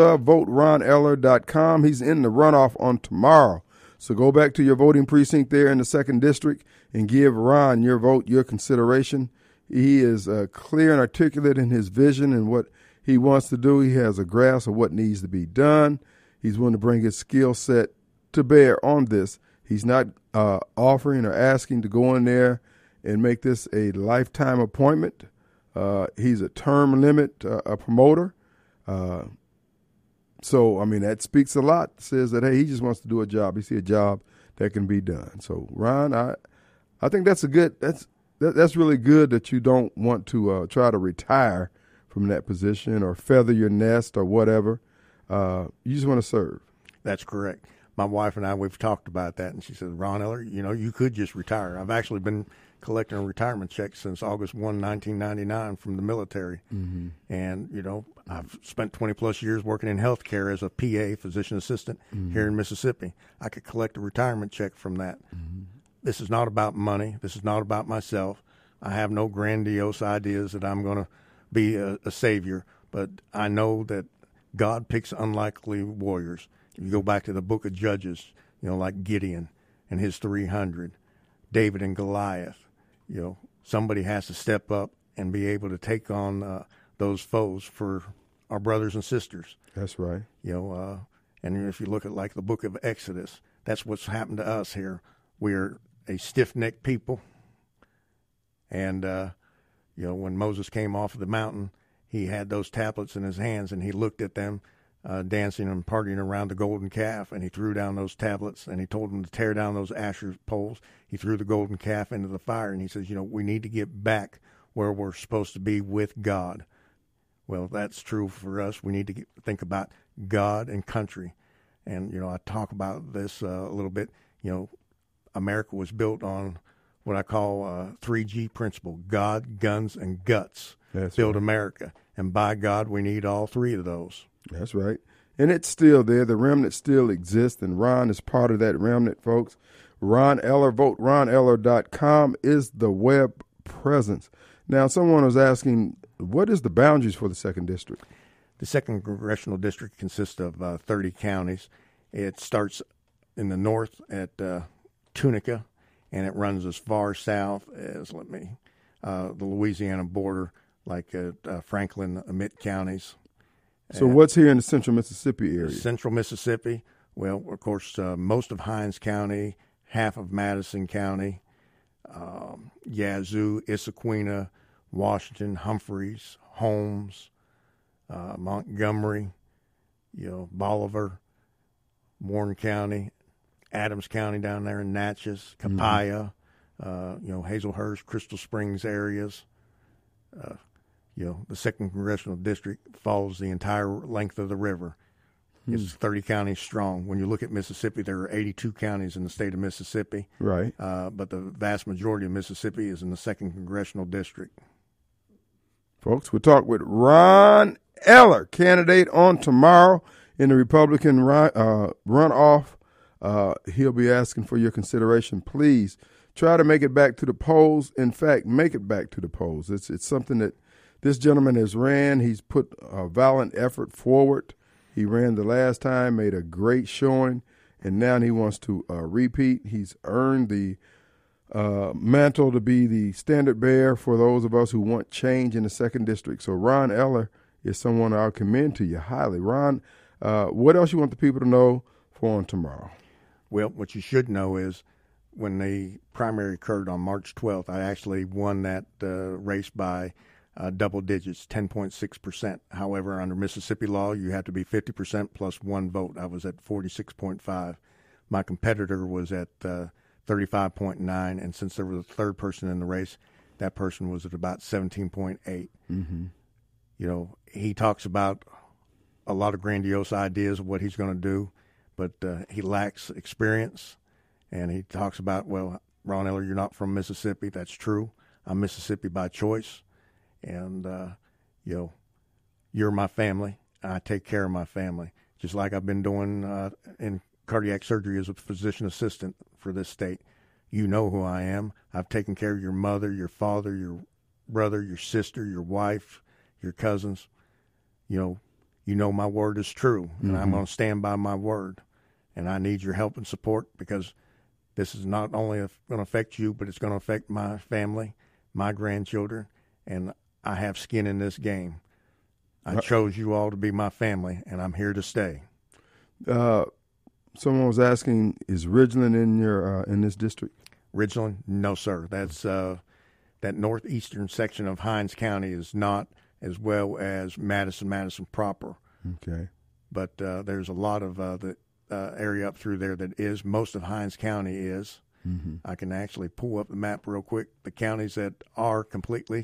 www.voteroneller.com. He's in the runoff on tomorrow. So go back to your voting precinct there in the 2nd District and give Ron your vote, your consideration. He is clear and articulate in his vision and what he wants to do. He has a grasp of what needs to be done. He's willing to bring his skill set to bear on this. He's not offering or asking to go in there and make this a lifetime appointment. He's a term limit a promoter. So, I mean, that speaks a lot. It says that, hey, he just wants to do a job. He sees a job that can be done. So, Ron, I think that's that's really good that you don't want to try to retire from that position or feather your nest or whatever. You just want to serve. That's correct. My wife and I, we've talked about that, and she said, Ron Eller, you know, you could just retire. I've actually been collecting a retirement check since August 1, 1999 from the military. And, you know, I've spent 20-plus years working in healthcare as a PA, physician assistant, here in Mississippi. I could collect a retirement check from that. This is not about money. This is not about myself. I have no grandiose ideas that I'm going to be a savior, but I know that God picks unlikely warriors. If you go back to the book of Judges, you know, like Gideon and his 300, David and Goliath, you know, somebody has to step up and be able to take on those foes for our brothers and sisters. That's right. You know, and if you look at like the book of Exodus, that's what's happened to us here. We're a stiff-necked people. And, you know, when Moses came off of the mountain, he had those tablets in his hands, and he looked at them dancing and partying around the golden calf, and he threw down those tablets, and he told them to tear down those Asherah poles. He threw the golden calf into the fire, and he says, we need to get back where we're supposed to be with God. Well, that's true for us. We need to think about God and country. And, I talk about this a little bit. America was built on what I call 3G principle: God, guns, and guts. That's Build right. America. And by God, we need all three of those. That's right. And it's still there. The remnant still exists, and Ron is part of that remnant, folks. Ron Eller, voteroneller.com is the web presence. Now, someone was asking, what is the boundaries for the 2nd District? The 2nd Congressional District consists of 30 counties. It starts in the north at Tunica, and it runs as far south as, the Louisiana border, like Franklin, Emmett counties. So what's here in the central Mississippi area? Central Mississippi, well, of course, most of Hinds County, half of Madison County, Yazoo, Issaquena, Washington, Humphreys, Holmes, Montgomery, Bolivar, Warren County, Adams County down there in Natchez, Copiah, Hazelhurst, Crystal Springs areas. The 2nd Congressional District follows the entire length of the river. It's 30 counties strong. When you look at Mississippi, there are 82 counties in the state of Mississippi. Right. But the vast majority of Mississippi is in the 2nd Congressional District. Folks, we'll talk with Ron Eller, candidate on tomorrow in the Republican runoff. He'll be asking for your consideration. Please try to make it back to the polls. In fact, make it back to the polls. It's something that this gentleman has ran. He's put a valiant effort forward. He ran the last time, made a great showing, and now he wants to repeat. He's earned the mantle to be the standard bearer for those of us who want change in the 2nd District. So Ron Eller is someone I'll commend to you highly. Ron, what else you want the people to know for on tomorrow? Well, what you should know is when the primary occurred on March 12th, I actually won that race by double digits, 10.6%. However, under Mississippi law, you have to be 50% plus one vote. I was at 46.5. My competitor was at 35.9, and since there was a third person in the race, that person was at about 17.8. Mm-hmm. He talks about a lot of grandiose ideas of what he's going to do, but he lacks experience. And he talks about, well, Ron Eller, you're not from Mississippi. That's true. I'm Mississippi by choice. And, you're my family. I take care of my family, just like I've been doing in cardiac surgery as a physician assistant for this state. You know who I am. I've taken care of your mother, your father, your brother, your sister, your wife, your cousins. You know my word is true, and I'm going to stand by my word. And I need your help and support, because this is not only going to affect you, but it's going to affect my family, my grandchildren, and I have skin in this game. I chose you all to be my family, and I'm here to stay. Someone was asking, is Ridgeland in this district? Ridgeland? No, sir. That's that northeastern section of Hinds County is not, as well as Madison proper. Okay. But there's a lot of the area up through there that is. Most of Hinds County is. Mm-hmm. I can actually pull up the map real quick. The counties that are completely,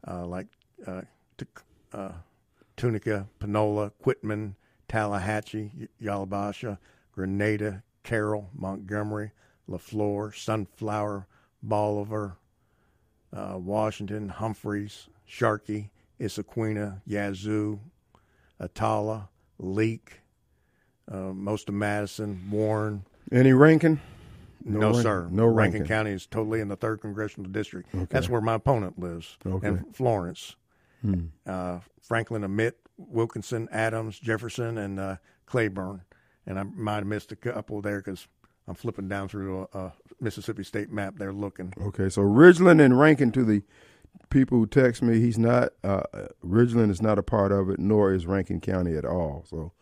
Tunica, Panola, Quitman, Tallahatchie, Yalabasha, Grenada, Carroll, Montgomery, LaFleur, Sunflower, Bolivar, Washington, Humphreys, Sharkey, Issaquena, Yazoo, Atala, Leake, most of Madison, Warren. Any Rankin? No, sir. No Rankin Rankin. County is totally in the 3rd Congressional District. Okay. That's where my opponent lives. Okay. And Florence. Franklin, Emmett, Wilkinson, Adams, Jefferson, and Claiborne. And I might have missed a couple there because I'm flipping down through a Mississippi State map there looking. Okay, so Ridgeland and Rankin, to the people who text me, he's not, Ridgeland is not a part of it, nor is Rankin County at all. So,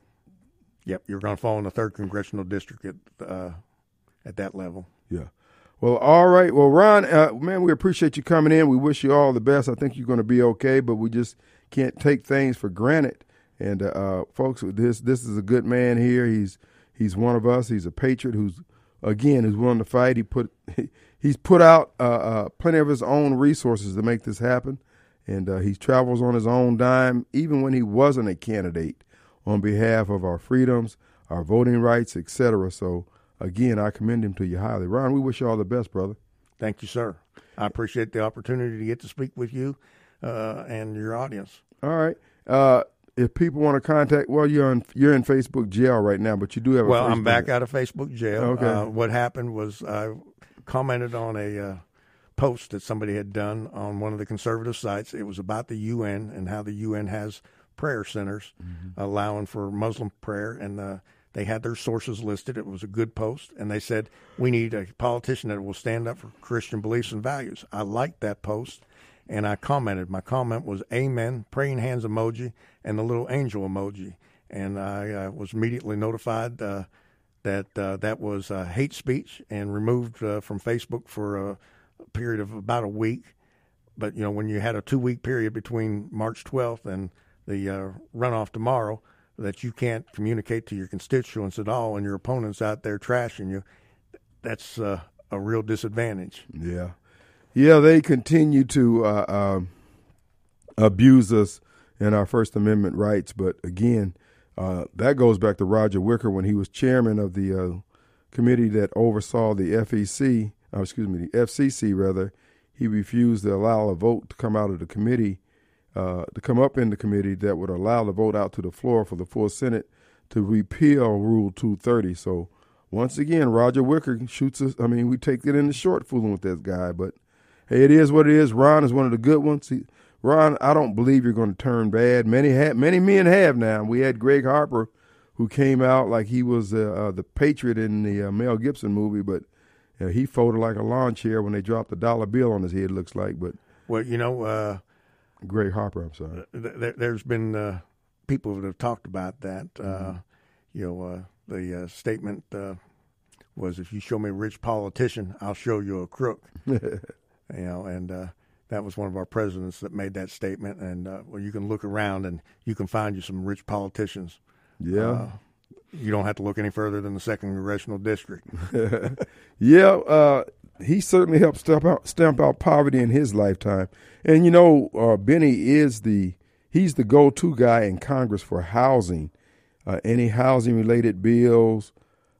Yep, you're going to fall in the 3rd Congressional District at that level. yeah. Well, all right. Well, Ron, man, we appreciate you coming in. We wish you all the best. I think you're going to be okay, but we just can't take things for granted. And folks, this is a good man here. He's one of us. He's a patriot who's willing to fight. He's put out plenty of his own resources to make this happen, and he travels on his own dime, even when he wasn't a candidate, on behalf of our freedoms, our voting rights, etc. So, again, I commend him to you highly. Ron, we wish you all the best, brother. Thank you, sir. I appreciate the opportunity to get to speak with you and your audience. All right. If people want to contact, well, you're in Facebook jail right now, but you do have a I'm back out of Facebook jail. Okay. What happened was I commented on a post that somebody had done on one of the conservative sites. It was about the UN and how the UN has prayer centers allowing for Muslim prayer, and they had their sources listed. It was a good post, and they said, we need a politician that will stand up for Christian beliefs and values. I liked that post, and I commented. My comment was amen, praying hands emoji, and the little angel emoji. And I was immediately notified that that was hate speech and removed from Facebook for a period of about a week. But, you know, when you had a 2-week period between March 12th and the runoff tomorrow, that you can't communicate to your constituents at all, and your opponent's out there trashing you, that's a real disadvantage. Yeah. Yeah, they continue to abuse us in our First Amendment rights. But, again, that goes back to Roger Wicker when he was chairman of the committee that oversaw the FCC. He refused to allow a vote to come out of the committee, to come up in the committee that would allow the vote out to the floor for the full Senate to repeal Rule 230. So, once again, Roger Wicker shoots us. I mean, we take it in the short fooling with this guy, but hey, it is what it is. Ron is one of the good ones. Ron, I don't believe you're going to turn bad. Many men have now. We had Greg Harper, who came out like he was the patriot in the Mel Gibson movie, but he folded like a lawn chair when they dropped the dollar bill on his head, looks like. But well, you know, Greg Harper, I'm sorry. There's been people that have talked about that. You know, the statement was, if you show me a rich politician, I'll show you a crook. You know, and that was one of our presidents that made that statement. And well, you can look around and you can find you some rich politicians. Yeah. You don't have to look any further than the 2nd Congressional District. Yeah, he certainly helped stamp out poverty in his lifetime. And, you know, Benny he's the go-to guy in Congress for housing. Any housing-related bills,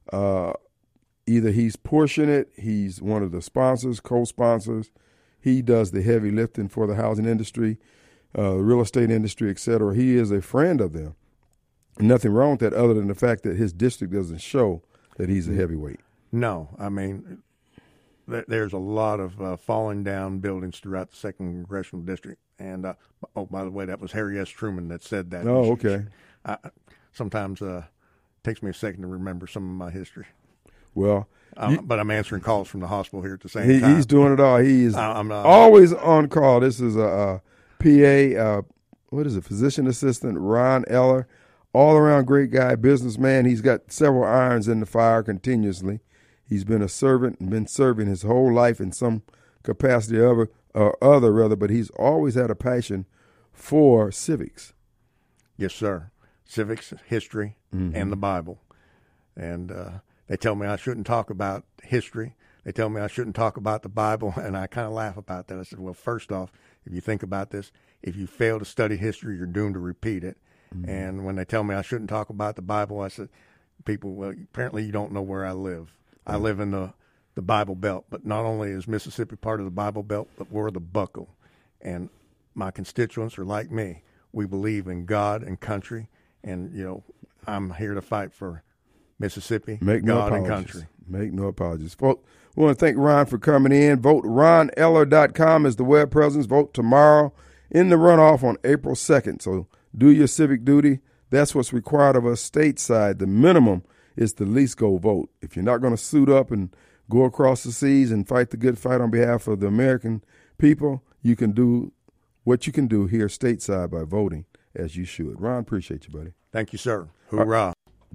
either he's pushing it, he's one of the sponsors, co-sponsors. He does the heavy lifting for the housing industry, real estate industry, et cetera. He is a friend of them. Nothing wrong with that other than the fact that his district doesn't show that he's a heavyweight. No, I mean, there's a lot of falling down buildings throughout the 2nd Congressional District. And, oh, by the way, that was Harry S. Truman that said that. Oh, okay. Sometimes it takes me a second to remember some of my history. Well, but I'm answering calls from the hospital here at the same time. He's doing it all. He is always on call. This is a PA, physician assistant, Ron Eller. All-around great guy, businessman. He's got several irons in the fire continuously. He's been a servant and been serving his whole life in some capacity or other, but he's always had a passion for civics. Yes, sir. Civics, history, and the Bible. And they tell me I shouldn't talk about history. They tell me I shouldn't talk about the Bible, and I kind of laugh about that. I said, well, first off, if you think about this, if you fail to study history, you're doomed to repeat it. And when they tell me I shouldn't talk about the Bible, I said, people, well, apparently you don't know where I live. I live in the Bible Belt, but not only is Mississippi part of the Bible Belt, but we're the buckle. And my constituents are like me. We believe in God and country, and, you know, I'm here to fight for Mississippi, God, and country. Make no apologies. Folks, we want to thank Ron for coming in. Vote RonEller.com is the web presence. Vote tomorrow in the runoff on April 2nd. So do your civic duty. That's what's required of us stateside. The minimum is to at least go vote. If you're not going to suit up and go across the seas and fight the good fight on behalf of the American people, you can do what you can do here stateside by voting as you should. Ron, appreciate you, buddy. Thank you, sir. Hoorah.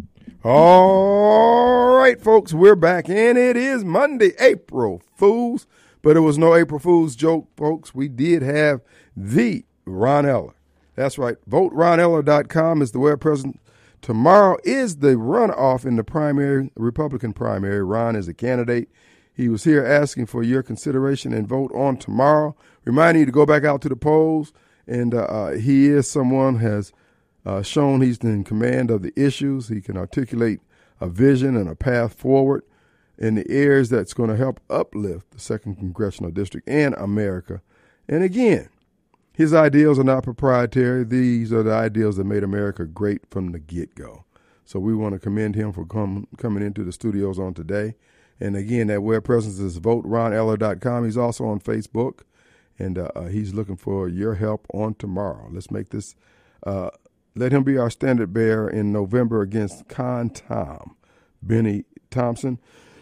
All right, folks, we're back, and it is Monday, April Fools. But it was no April Fool's joke, folks. We did have the Ron Eller. That's right. VoteRonEller.com is the web presence. Tomorrow is the runoff in the primary, Republican primary. Ron is a candidate. He was here asking for your consideration and vote on tomorrow. Reminding you to go back out to the polls. And he is someone has shown he's in command of the issues. He can articulate a vision and a path forward in the areas that's going to help uplift the 2nd Congressional District and America. And again, his ideals are not proprietary. These are the ideals that made America great from the get-go. So we want to commend him for coming into the studios on today. And again, that web presence is VoteRonEller.com. He's also on Facebook, and he's looking for your help on tomorrow. Let's make this, let him be our standard bearer in November against Con Tom, Benny Thompson.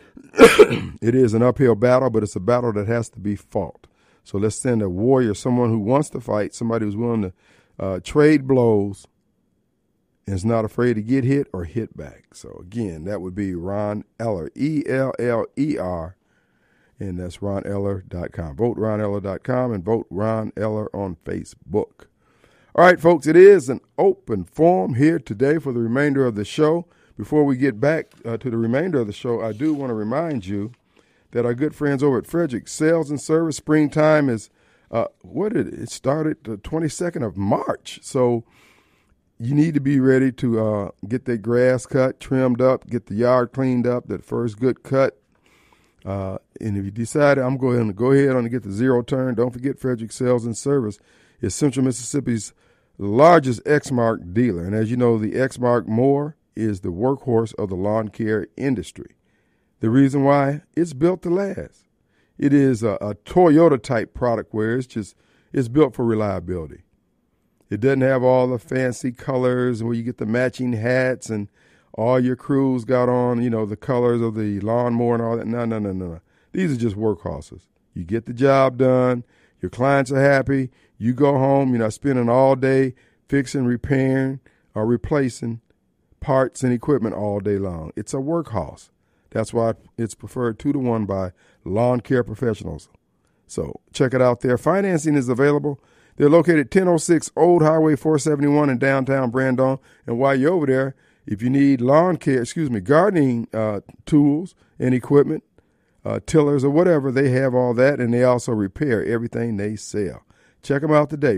It is an uphill battle, but it's a battle that has to be fought. So let's send a warrior, someone who wants to fight, somebody who's willing to trade blows and is not afraid to get hit or hit back. So, again, that would be Ron Eller, E-L-L-E-R, and that's RonEller.com. VoteRonEller.com and Vote Ron Eller on Facebook. All right, folks, it is an open forum here today for the remainder of the show. Before we get back to the remainder of the show, I do want to remind you that our good friends over at Frederick Sales and Service, springtime is, it started the 22nd of March. So you need to be ready to get that grass cut, trimmed up, get the yard cleaned up, that first good cut. And if you decide I'm going to go ahead and get the zero turn, don't forget Frederick Sales and Service is Central Mississippi's largest Exmark dealer. And as you know, the Exmark Mower is the workhorse of the lawn care industry. The reason why, it's built to last. It is a Toyota-type product where it's built for reliability. It doesn't have all the fancy colors where you get the matching hats and all your crews got on, the colors of the lawnmower and all that. No. These are just workhorses. You get the job done. Your clients are happy. You go home. You're not spending all day fixing, repairing, or replacing parts and equipment all day long. It's a workhorse. That's why it's preferred 2-to-1 by lawn care professionals. So check it out there. Financing is available. They're located 1006 Old Highway 471 in downtown Brandon. And while you're over there, if you need gardening tools and equipment, tillers or whatever, they have all that, and they also repair everything they sell. Check them out today,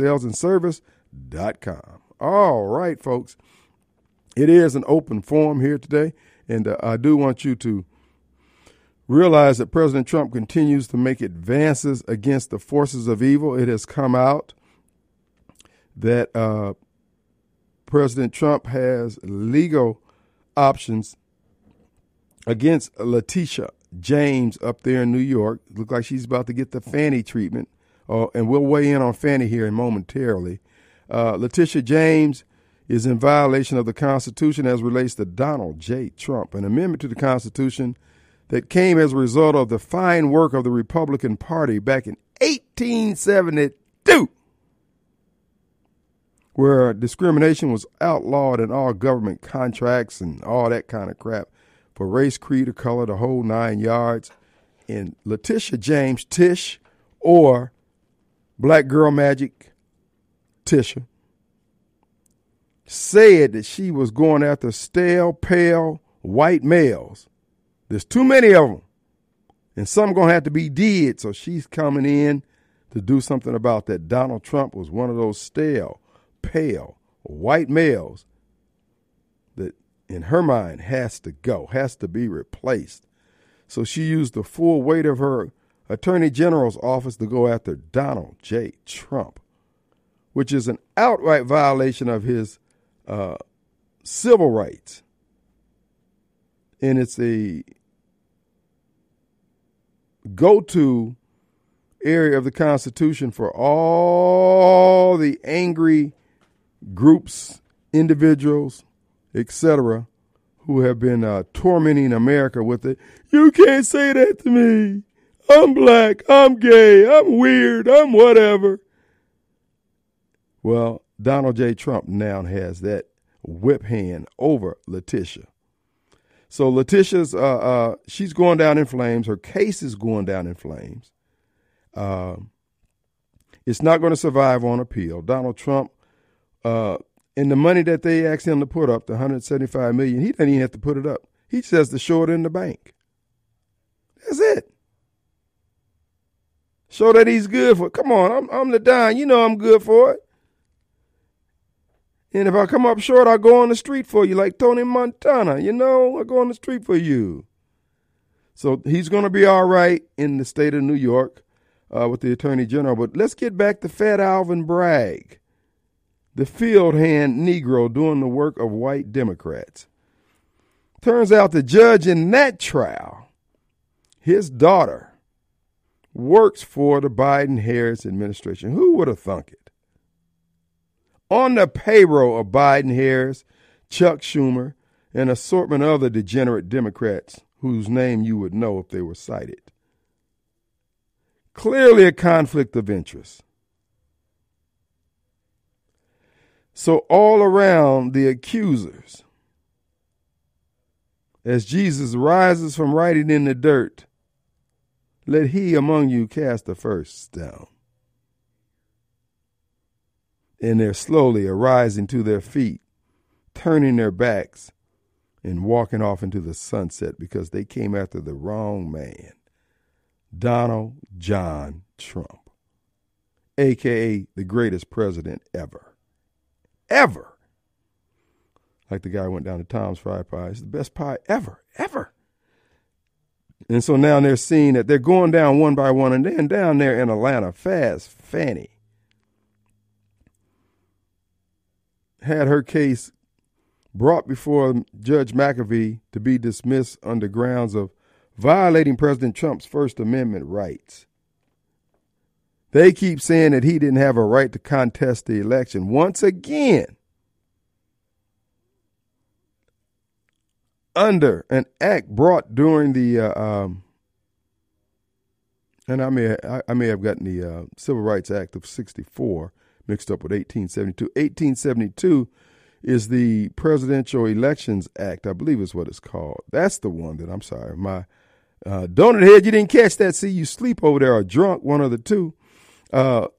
FrederickSalesandService.com. All right, folks. It is an open forum here today, and I do want you to realize that President Trump continues to make advances against the forces of evil. It has come out that President Trump has legal options against Letitia James up there in New York. Looks like she's about to get the Fannie treatment, and we'll weigh in on Fannie here momentarily. Letitia James is in violation of the Constitution as relates to Donald J. Trump, an amendment to the Constitution that came as a result of the fine work of the Republican Party back in 1872, where discrimination was outlawed in all government contracts and all that kind of crap for race, creed, or color, the whole 9 yards. And Letitia James, Tish, or Black Girl Magic, Tisha, said that she was going after stale, pale, white males. There's too many of them, and some going to have to be dead, so she's coming in to do something about that. Donald Trump was one of those stale, pale, white males that, in her mind, has to go, has to be replaced. So she used the full weight of her Attorney General's office to go after Donald J. Trump, which is an outright violation of his civil rights. And it's a go-to area of the Constitution for all the angry groups, individuals, etc., who have been tormenting America with it. You can't say that to me. I'm black, I'm gay, I'm weird, I'm whatever. Well, Donald J. Trump now has that whip hand over Letitia. So Letitia's, she's going down in flames. Her case is going down in flames. It's not going to survive on appeal. Donald Trump, and the money that they asked him to put up, the $175 million, he doesn't even have to put it up. He just has to show it in the bank. That's it. Show that he's good for it. Come on, I'm the Don. You know I'm good for it. And if I come up short, I'll go on the street for you like Tony Montana. You know, I'll go on the street for you. So he's going to be all right in the state of New York with the Attorney General. But let's get back to Fat Alvin Bragg, the field hand Negro doing the work of white Democrats. Turns out the judge in that trial, his daughter, works for the Biden-Harris administration. Who would have thunk it? On the payroll of Biden-Harris, Chuck Schumer, and an assortment of other degenerate Democrats whose name you would know if they were cited. Clearly a conflict of interest. So all around the accusers, as Jesus rises from writing in the dirt, let he among you cast the first stone. And they're slowly arising to their feet, turning their backs, and walking off into the sunset because they came after the wrong man, Donald John Trump, a.k.a. the greatest president ever. Ever. Like the guy who went down to Tom's Fried Pie. It's the best pie ever. And so now they're seeing that they're going down one by one, and then down there in Atlanta, Fast Fanny had her case brought before Judge McAfee to be dismissed under grounds of violating President Trump's First Amendment rights. They keep saying that he didn't have a right to contest the election. Once again, under an act brought during the, and I may have gotten the Civil Rights Act of 64 mixed up with 1872. 1872 is the Presidential Elections Act, I believe is what it's called. That's the one that, I'm sorry, my donut head, you didn't catch that. See, you sleep over there or drunk, one of the two. Down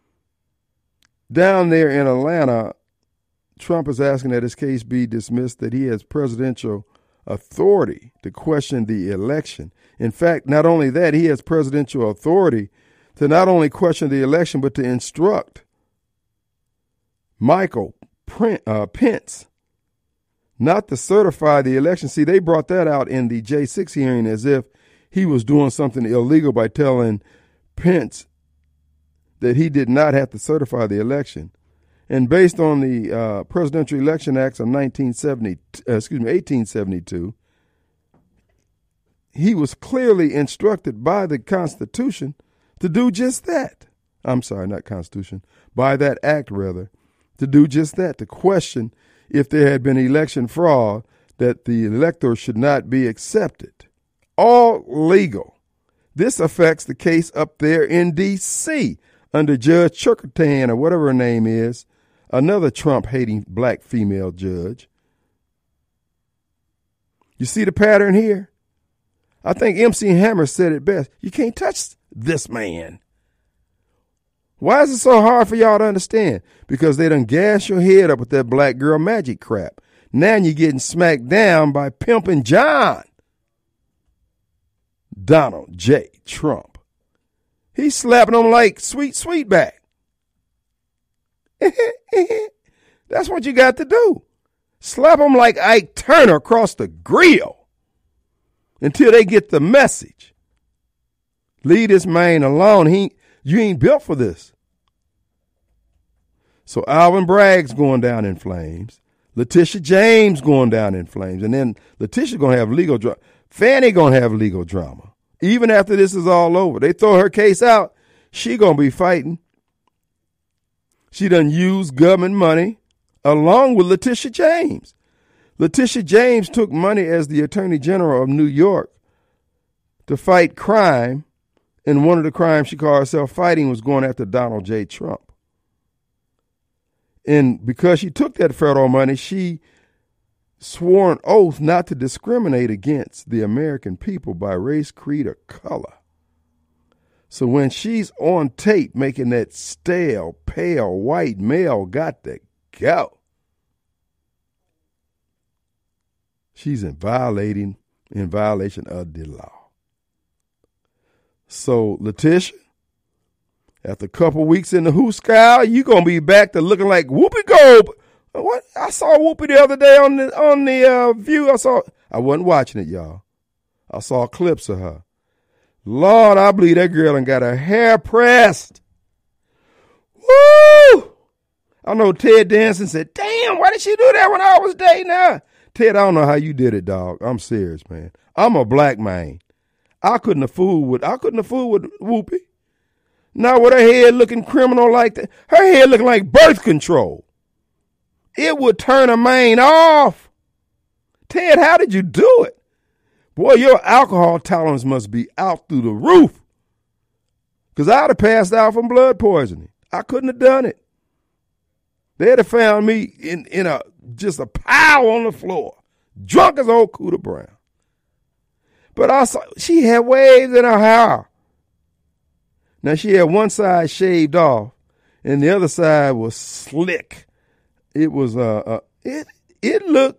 there in Atlanta, Trump is asking that his case be dismissed, that he has presidential authority to question the election. In fact, not only that, he has presidential authority to not only question the election, but to instruct Michael Pence not to certify the election. See, they brought that out in the J6 hearing as if he was doing something illegal by telling Pence that he did not have to certify the election. And based on the Presidential Election Acts of 1872, he was clearly instructed by the Constitution to do just that. I'm sorry, not Constitution, by that act, rather, to do just that, to question if there had been election fraud, that the elector should not be accepted. All legal. This affects the case up there in D.C. under Judge Churkatan, or whatever her name is, another Trump-hating black female judge. You see the pattern here? I think MC Hammer said it best. You can't touch this man. Why is it so hard for y'all to understand? Because they done gas your head up with that black girl magic crap. Now you're getting smacked down by Pimpin' John. Donald J. Trump. He's slapping them like Sweetback. That's what you got to do. Slap them like Ike Turner across the grill until they get the message. Leave this man alone. You ain't built for this. So Alvin Bragg's going down in flames. Letitia James going down in flames. And then Letitia going to have legal drama. Fanny going to have legal drama. Even after this is all over. They throw her case out, she going to be fighting. She done used government money along with Letitia James. Letitia James took money as the Attorney General of New York to fight crime. And one of the crimes she called herself fighting was going after Donald J. Trump. And because she took that federal money, she swore an oath not to discriminate against the American people by race, creed, or color. So when she's on tape making that stale, pale, white male got to go, she's in violation of the law. So, Letitia, after a couple weeks in the Who Scout, you gonna be back to looking like Whoopi Goldberg. What? I saw Whoopi the other day on the View. I wasn't watching it, y'all. I saw clips of her. Lord, I believe that girl done got her hair pressed. Woo! I know Ted Danson said, "Damn, why did she do that when I was dating her?" Ted, I don't know how you did it, dog. I'm serious, man. I'm a black man. I couldn't have fooled with Whoopi. Not with her head looking criminal like that. Her head looking like birth control. It would turn a man off. Ted, how did you do it? Boy, your alcohol tolerance must be out through the roof. Because I'd have passed out from blood poisoning. I couldn't have done it. They'd have found me in just a pile on the floor, drunk as old Cooter Brown. But I saw she had waves in her hair. Now she had one side shaved off, and the other side was slick. It was it looked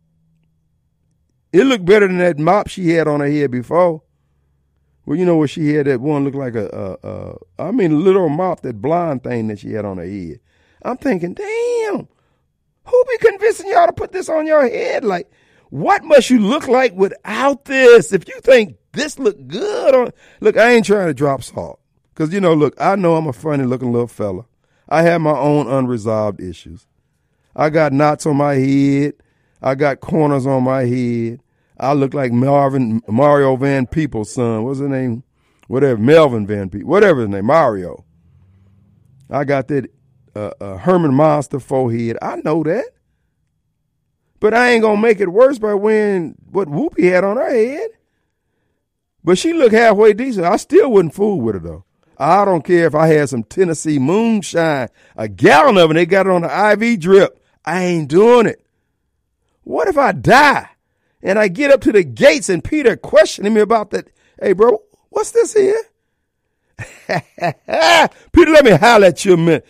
better than that mop she had on her head before. Well, you know what she had, that one looked like a little mop, that blonde thing that she had on her head. I'm thinking, damn, who be convincing y'all to put this on your head? Like, what must you look like without this? If you think this look good, look, I ain't trying to drop salt. Because, look, I know I'm a funny-looking little fella. I have my own unresolved issues. I got knots on my head. I got corners on my head. I look like Mario Van Peebles' son. What's his name? Whatever, Melvin Van Peebles. Whatever his name, Mario. I got that Herman Monster forehead. I know that. But I ain't going to make it worse by wearing what Whoopi had on her head. But she looked halfway decent. I still wouldn't fool with her, though. I don't care if I had some Tennessee moonshine, a gallon of it, they got it on the IV drip. I ain't doing it. What if I die and I get up to the gates and Peter questioning me about that? Hey, bro, what's this here? Peter, let me holler at you a minute.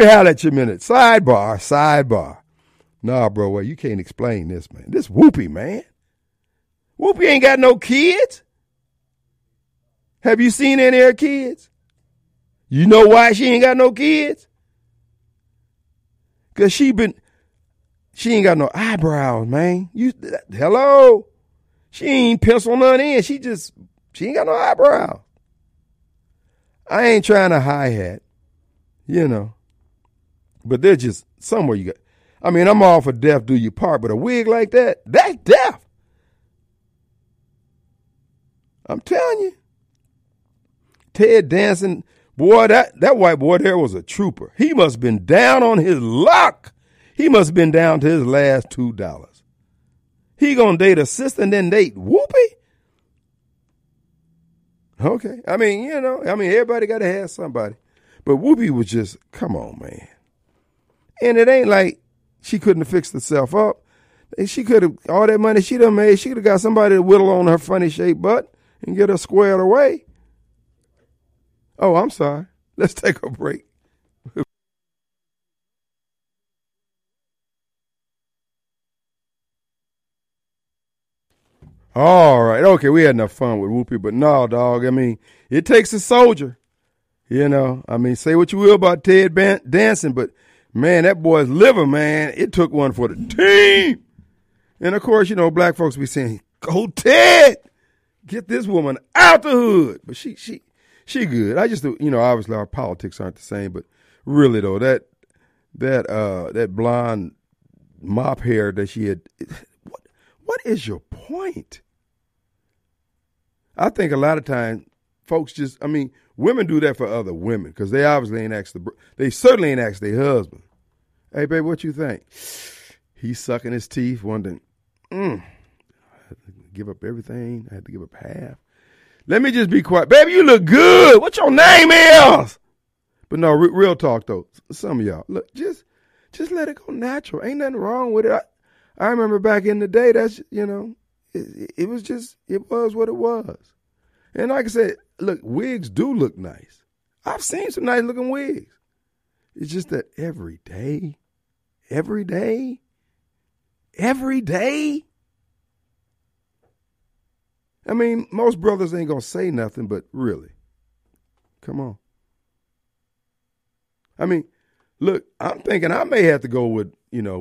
Sidebar. Nah, bro, well, you can't explain this, man. This Whoopi, man. Whoopi ain't got no kids. Have you seen any of her kids? You know why she ain't got no kids? Because she ain't got no eyebrows, man. Hello? She ain't pencil none in. She ain't got no eyebrows. I ain't trying to hi-hat, But there's just somewhere you got. I mean, I'm all for deaf do your part, but a wig like that, that's deaf. I'm telling you. Ted Danson, boy, that white boy there was a trooper. He must have been down on his luck. He must have been down to his last $2. He gonna date a sister and then date Whoopi? Okay. I mean, everybody got to have somebody. But Whoopi was just, come on, man. And it ain't like she couldn't have fixed herself up. She could have, all that money she done made, she could have got somebody to whittle on her funny shaped butt and get her squared away. Oh, I'm sorry. Let's take a break. All right. Okay, we had enough fun with Whoopi, but no, dog. I mean, it takes a soldier. I mean, say what you will about Ted Danson, but, man, that boy's liver, man, it took one for the team. And, of course, black folks be saying, go Ted. Get this woman out the hood. But she good. I just, obviously our politics aren't the same, but really, though, that blonde mop hair that she had, what is your point? I think a lot of times folks women do that for other women because they obviously they certainly ain't asked their husband. Hey, baby, what you think? He's sucking his teeth, wondering, I had to give up everything. I had to give up half. Let me just be quiet. Baby, you look good. What your name is? But no, real talk, though. Some of y'all, look, just just let it go natural. Ain't nothing wrong with it. I remember back in the day, that's, it was what it was. And like I said, look, wigs do look nice. I've seen some nice looking wigs. It's just that every day, I mean, most brothers ain't going to say nothing, but really, come on. I mean, look, I'm thinking I may have to go with,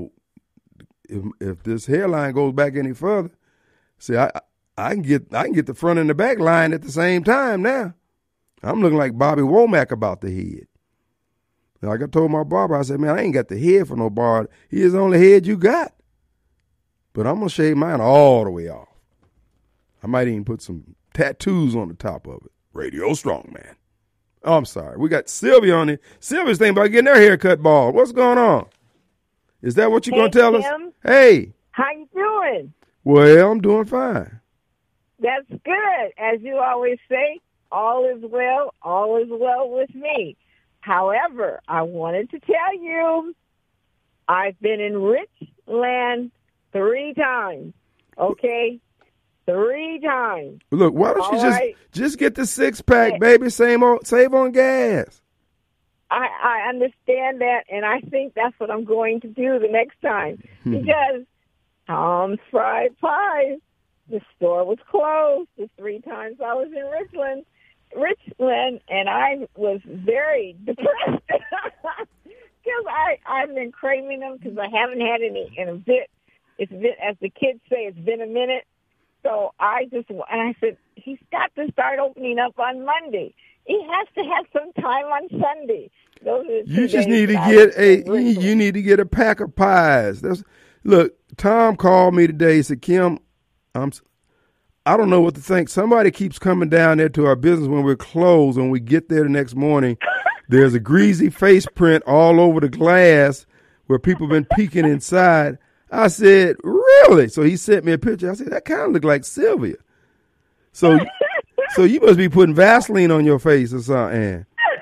if this hairline goes back any further, see, I can get the front and the back line at the same time now. I'm looking like Bobby Womack about the head. Like I told my barber, I said, man, I ain't got the head for no bar. He is the only head you got. But I'm going to shave mine all the way off. I might even put some tattoos on the top of it. Radio Strongman. Oh, I'm sorry. We got Sylvia on it. Sylvia's thinking about getting her hair cut bald. What's going on? Is that what you're going to tell us? Hey. How you doing? Well, I'm doing fine. That's good. As you always say, all is well with me. However, I wanted to tell you, I've been in Richland 3 times, okay? 3 times. Look, why don't you just get the 6-pack, baby? Save on gas. I understand that, and I think that's what I'm going to do the next time. Because Tom's Fried Pies, the store was closed the 3 times I was in Richland, and I was very depressed because I've been craving them because I haven't had any in a bit. It's been, as the kids say, it's been a minute. So I said, he's got to start opening up on Monday. He has to have some time on Sunday. Those are the 2 you just days need to that you need to get a pack of pies. Look, Tom called me today. He said, Kim, I don't know what to think. Somebody keeps coming down there to our business when we're closed. When we get there the next morning, there's a greasy face print all over the glass where people have been peeking inside. I said, really? So he sent me a picture. I said, that kind of looked like Sylvia. So you must be putting Vaseline on your face or something.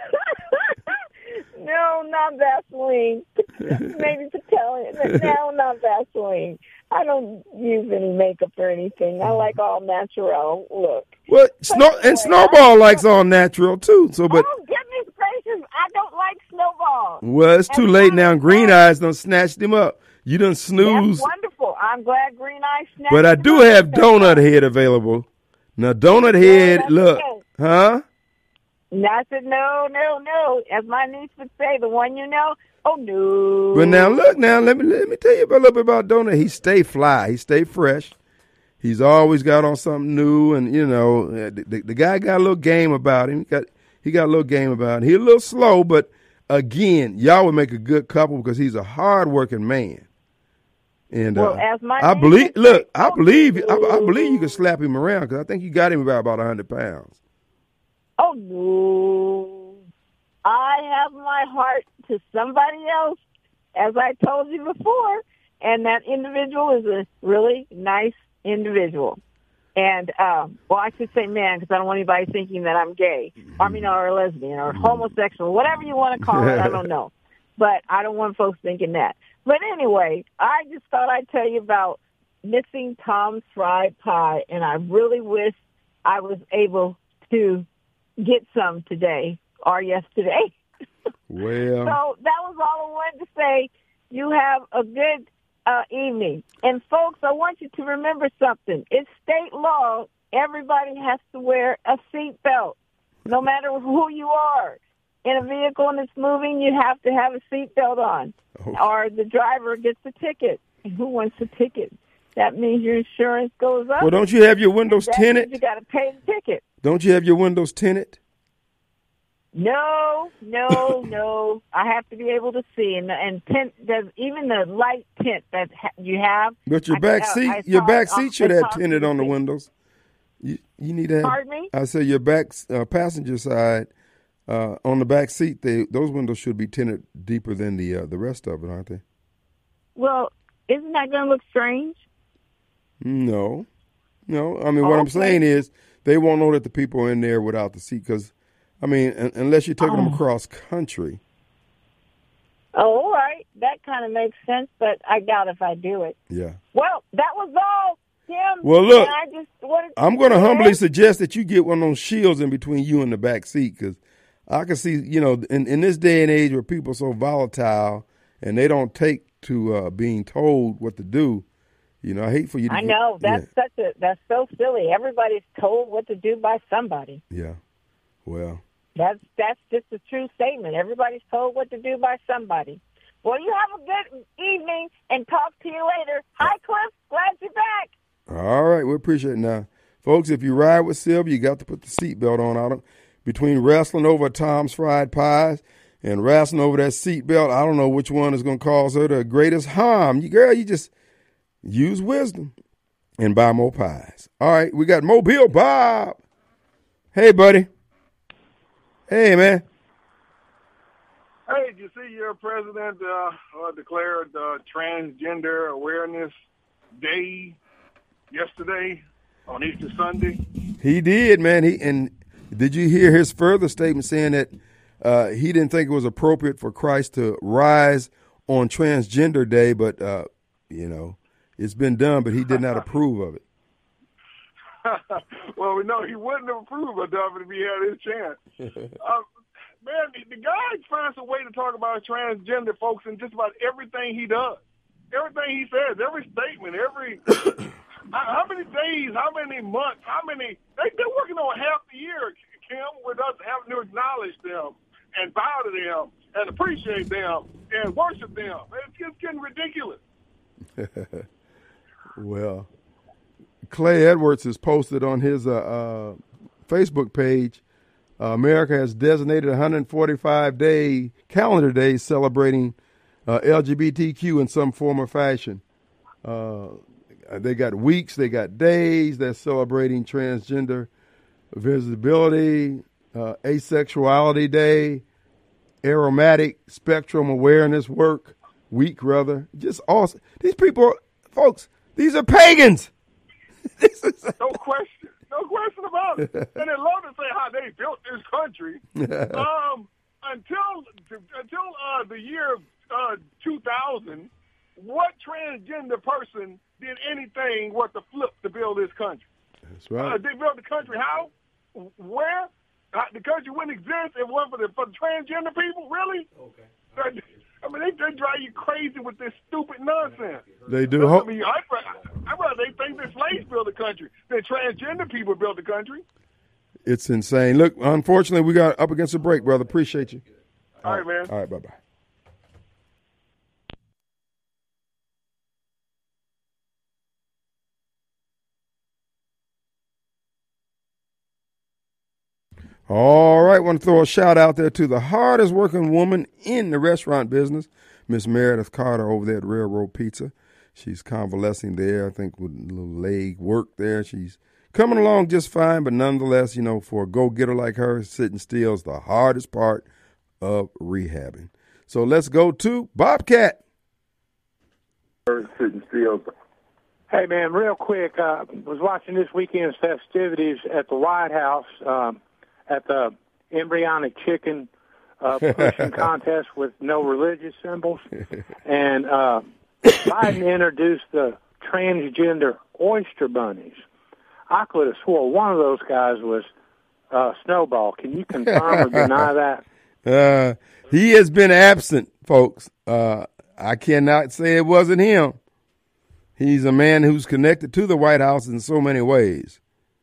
No, not Vaseline. Maybe Patella. No, not Vaseline. I don't use any makeup or anything. I like all natural look. Well, Snowball likes all natural too. So, but oh goodness gracious, I don't like Snowball. Well, it's too late now. Green Eyes done snatched him up. You done snooze. That's wonderful. I'm glad Green Eyes snatched But I him do up. have Donut Head available. Now, Donut Head, look, huh? And I said, no. As my niece would say, the one you know, oh, no. But now, look, let me tell you a little bit about Donut. He stay fly. He stay fresh. He's always got on something new. And, the guy got a little game about him. He got a little game about him. He's a little slow, but, again, y'all would make a good couple because he's a hard-working man. And as my I believe you can slap him around because I think you got him about 100 pounds. Oh, no. I have my heart to somebody else, as I told you before, and that individual is a really nice individual. And, I should say man because I don't want anybody thinking that I'm gay, or a lesbian, or homosexual, whatever you want to call it, I don't know. But I don't want folks thinking that. But anyway, I just thought I'd tell you about missing Tom's Fried Pie, and I really wish I was able to get some today or yesterday. Well. So that was all I wanted to say. You have a good evening. And, folks, I want you to remember something. It's state law. Everybody has to wear a seatbelt, no matter who you are. In a vehicle and it's moving, you have to have a seatbelt on, or the driver gets a ticket. And who wants a ticket? That means your insurance goes up. Well, don't you have your windows tinted? You got to pay the ticket. Don't you have your windows tinted? No. I have to be able to see, and tint. There's even the light tint that you have. But your back seat should have tinted on the windows. You need to have. Pardon me? I said your back passenger side. On the back seat, those windows should be tinted deeper than the rest of it, aren't they? Well, isn't that going to look strange? No. I mean, what I'm saying is they won't know that the people are in there without the seat because, I mean, unless you're taking them across country. Oh, all right. That kind of makes sense, but I doubt if I do it. Yeah. Well, that was all, Tim. Well, look, I just wanted to I'm going to humbly suggest that you get one of those shields in between you and the back seat, because I can see, in this day and age where people are so volatile and they don't take to being told what to do, I hate for you to I know. That's that's so silly. Everybody's told what to do by somebody. Yeah. Well. That's just a true statement. Everybody's told what to do by somebody. Well, you have a good evening and talk to you later. Hi, Cliff. Glad you're back. All right. We appreciate it now. Folks, if you ride with Sylvia, you got to put the seatbelt on. Between wrestling over Tom's Fried Pies and wrestling over that seatbelt, I don't know which one is going to cause her the greatest harm. You just use wisdom and buy more pies. All right. We got Mobile Bob. Hey, buddy. Hey, man. Hey, did you see your president declared Transgender Awareness Day yesterday on Easter Sunday? He did, man. And did you hear his further statement saying that he didn't think it was appropriate for Christ to rise on Transgender Day, but, it's been done, but he did not approve of it. Well, we know he wouldn't have approved of it if he had his chance. Man, the guy finds a way to talk about transgender folks in just about everything he does. Everything he says, every statement, how many days, how many months, they're working on half the year, Kim, with us having to acknowledge them and bow to them and appreciate them and worship them. It's just getting ridiculous. Well, Clay Edwards has posted on his Facebook page, America has designated 145 calendar days celebrating LGBTQ in some form or fashion. They got weeks, they got days that's celebrating transgender visibility, asexuality day, aromatic spectrum awareness week. Just awesome. These people, folks, these are pagans. No question about it. And they love to say how they built this country. Until the year 2000, what transgender person did anything worth the flip to build this country? That's right. They built the country how? Where? The country wouldn't exist if it wasn't for the transgender people? Really? Okay. I mean, they drive you crazy with this stupid nonsense. They do. I mean, I'd rather they think the slaves built the country than transgender people built the country. It's insane. Look, unfortunately, we got up against a break, brother. Appreciate you. All right, man. All right, bye-bye. All right, want to throw a shout out there to the hardest working woman in the restaurant business, Miss Meredith Carter over there at Railroad Pizza. She's convalescing there, I think, with a little leg work there. She's coming along just fine, but nonetheless, for a go-getter like her, sitting still is the hardest part of rehabbing. So let's go to Bobcat. Sitting still. Hey, man, real quick, was watching this weekend's festivities at the White House at the embryonic chicken pushing contest with no religious symbols. And Biden introduced the transgender oyster bunnies. I could have swore one of those guys was Snowball. Can you confirm or deny that? He has been absent, folks. I cannot say it wasn't him. He's a man who's connected to the White House in so many ways.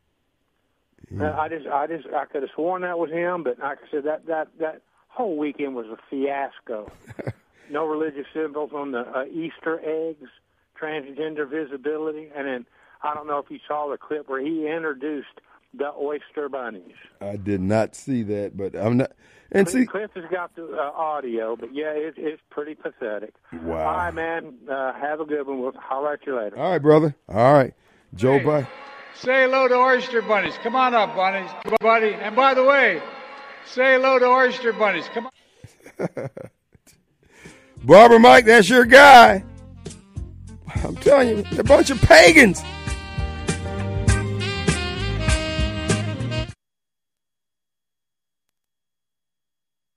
I could have sworn that was him, but like I said, that whole weekend was a fiasco. No religious symbols on the Easter eggs, transgender visibility, and then I don't know if you saw the clip where he introduced the oyster bunnies. I did not see that, but I'm not. And Cliff has got the audio, but yeah, it's pretty pathetic. Wow. All right, man. Have a good one. We'll holler at you later. All right, brother. All right. Joe Biden. Say hello to oyster bunnies. Come on up, bunnies, buddy. And by the way, say hello to oyster bunnies. Come on. Barbara Mike, that's your guy. I'm telling you, they're a bunch of pagans.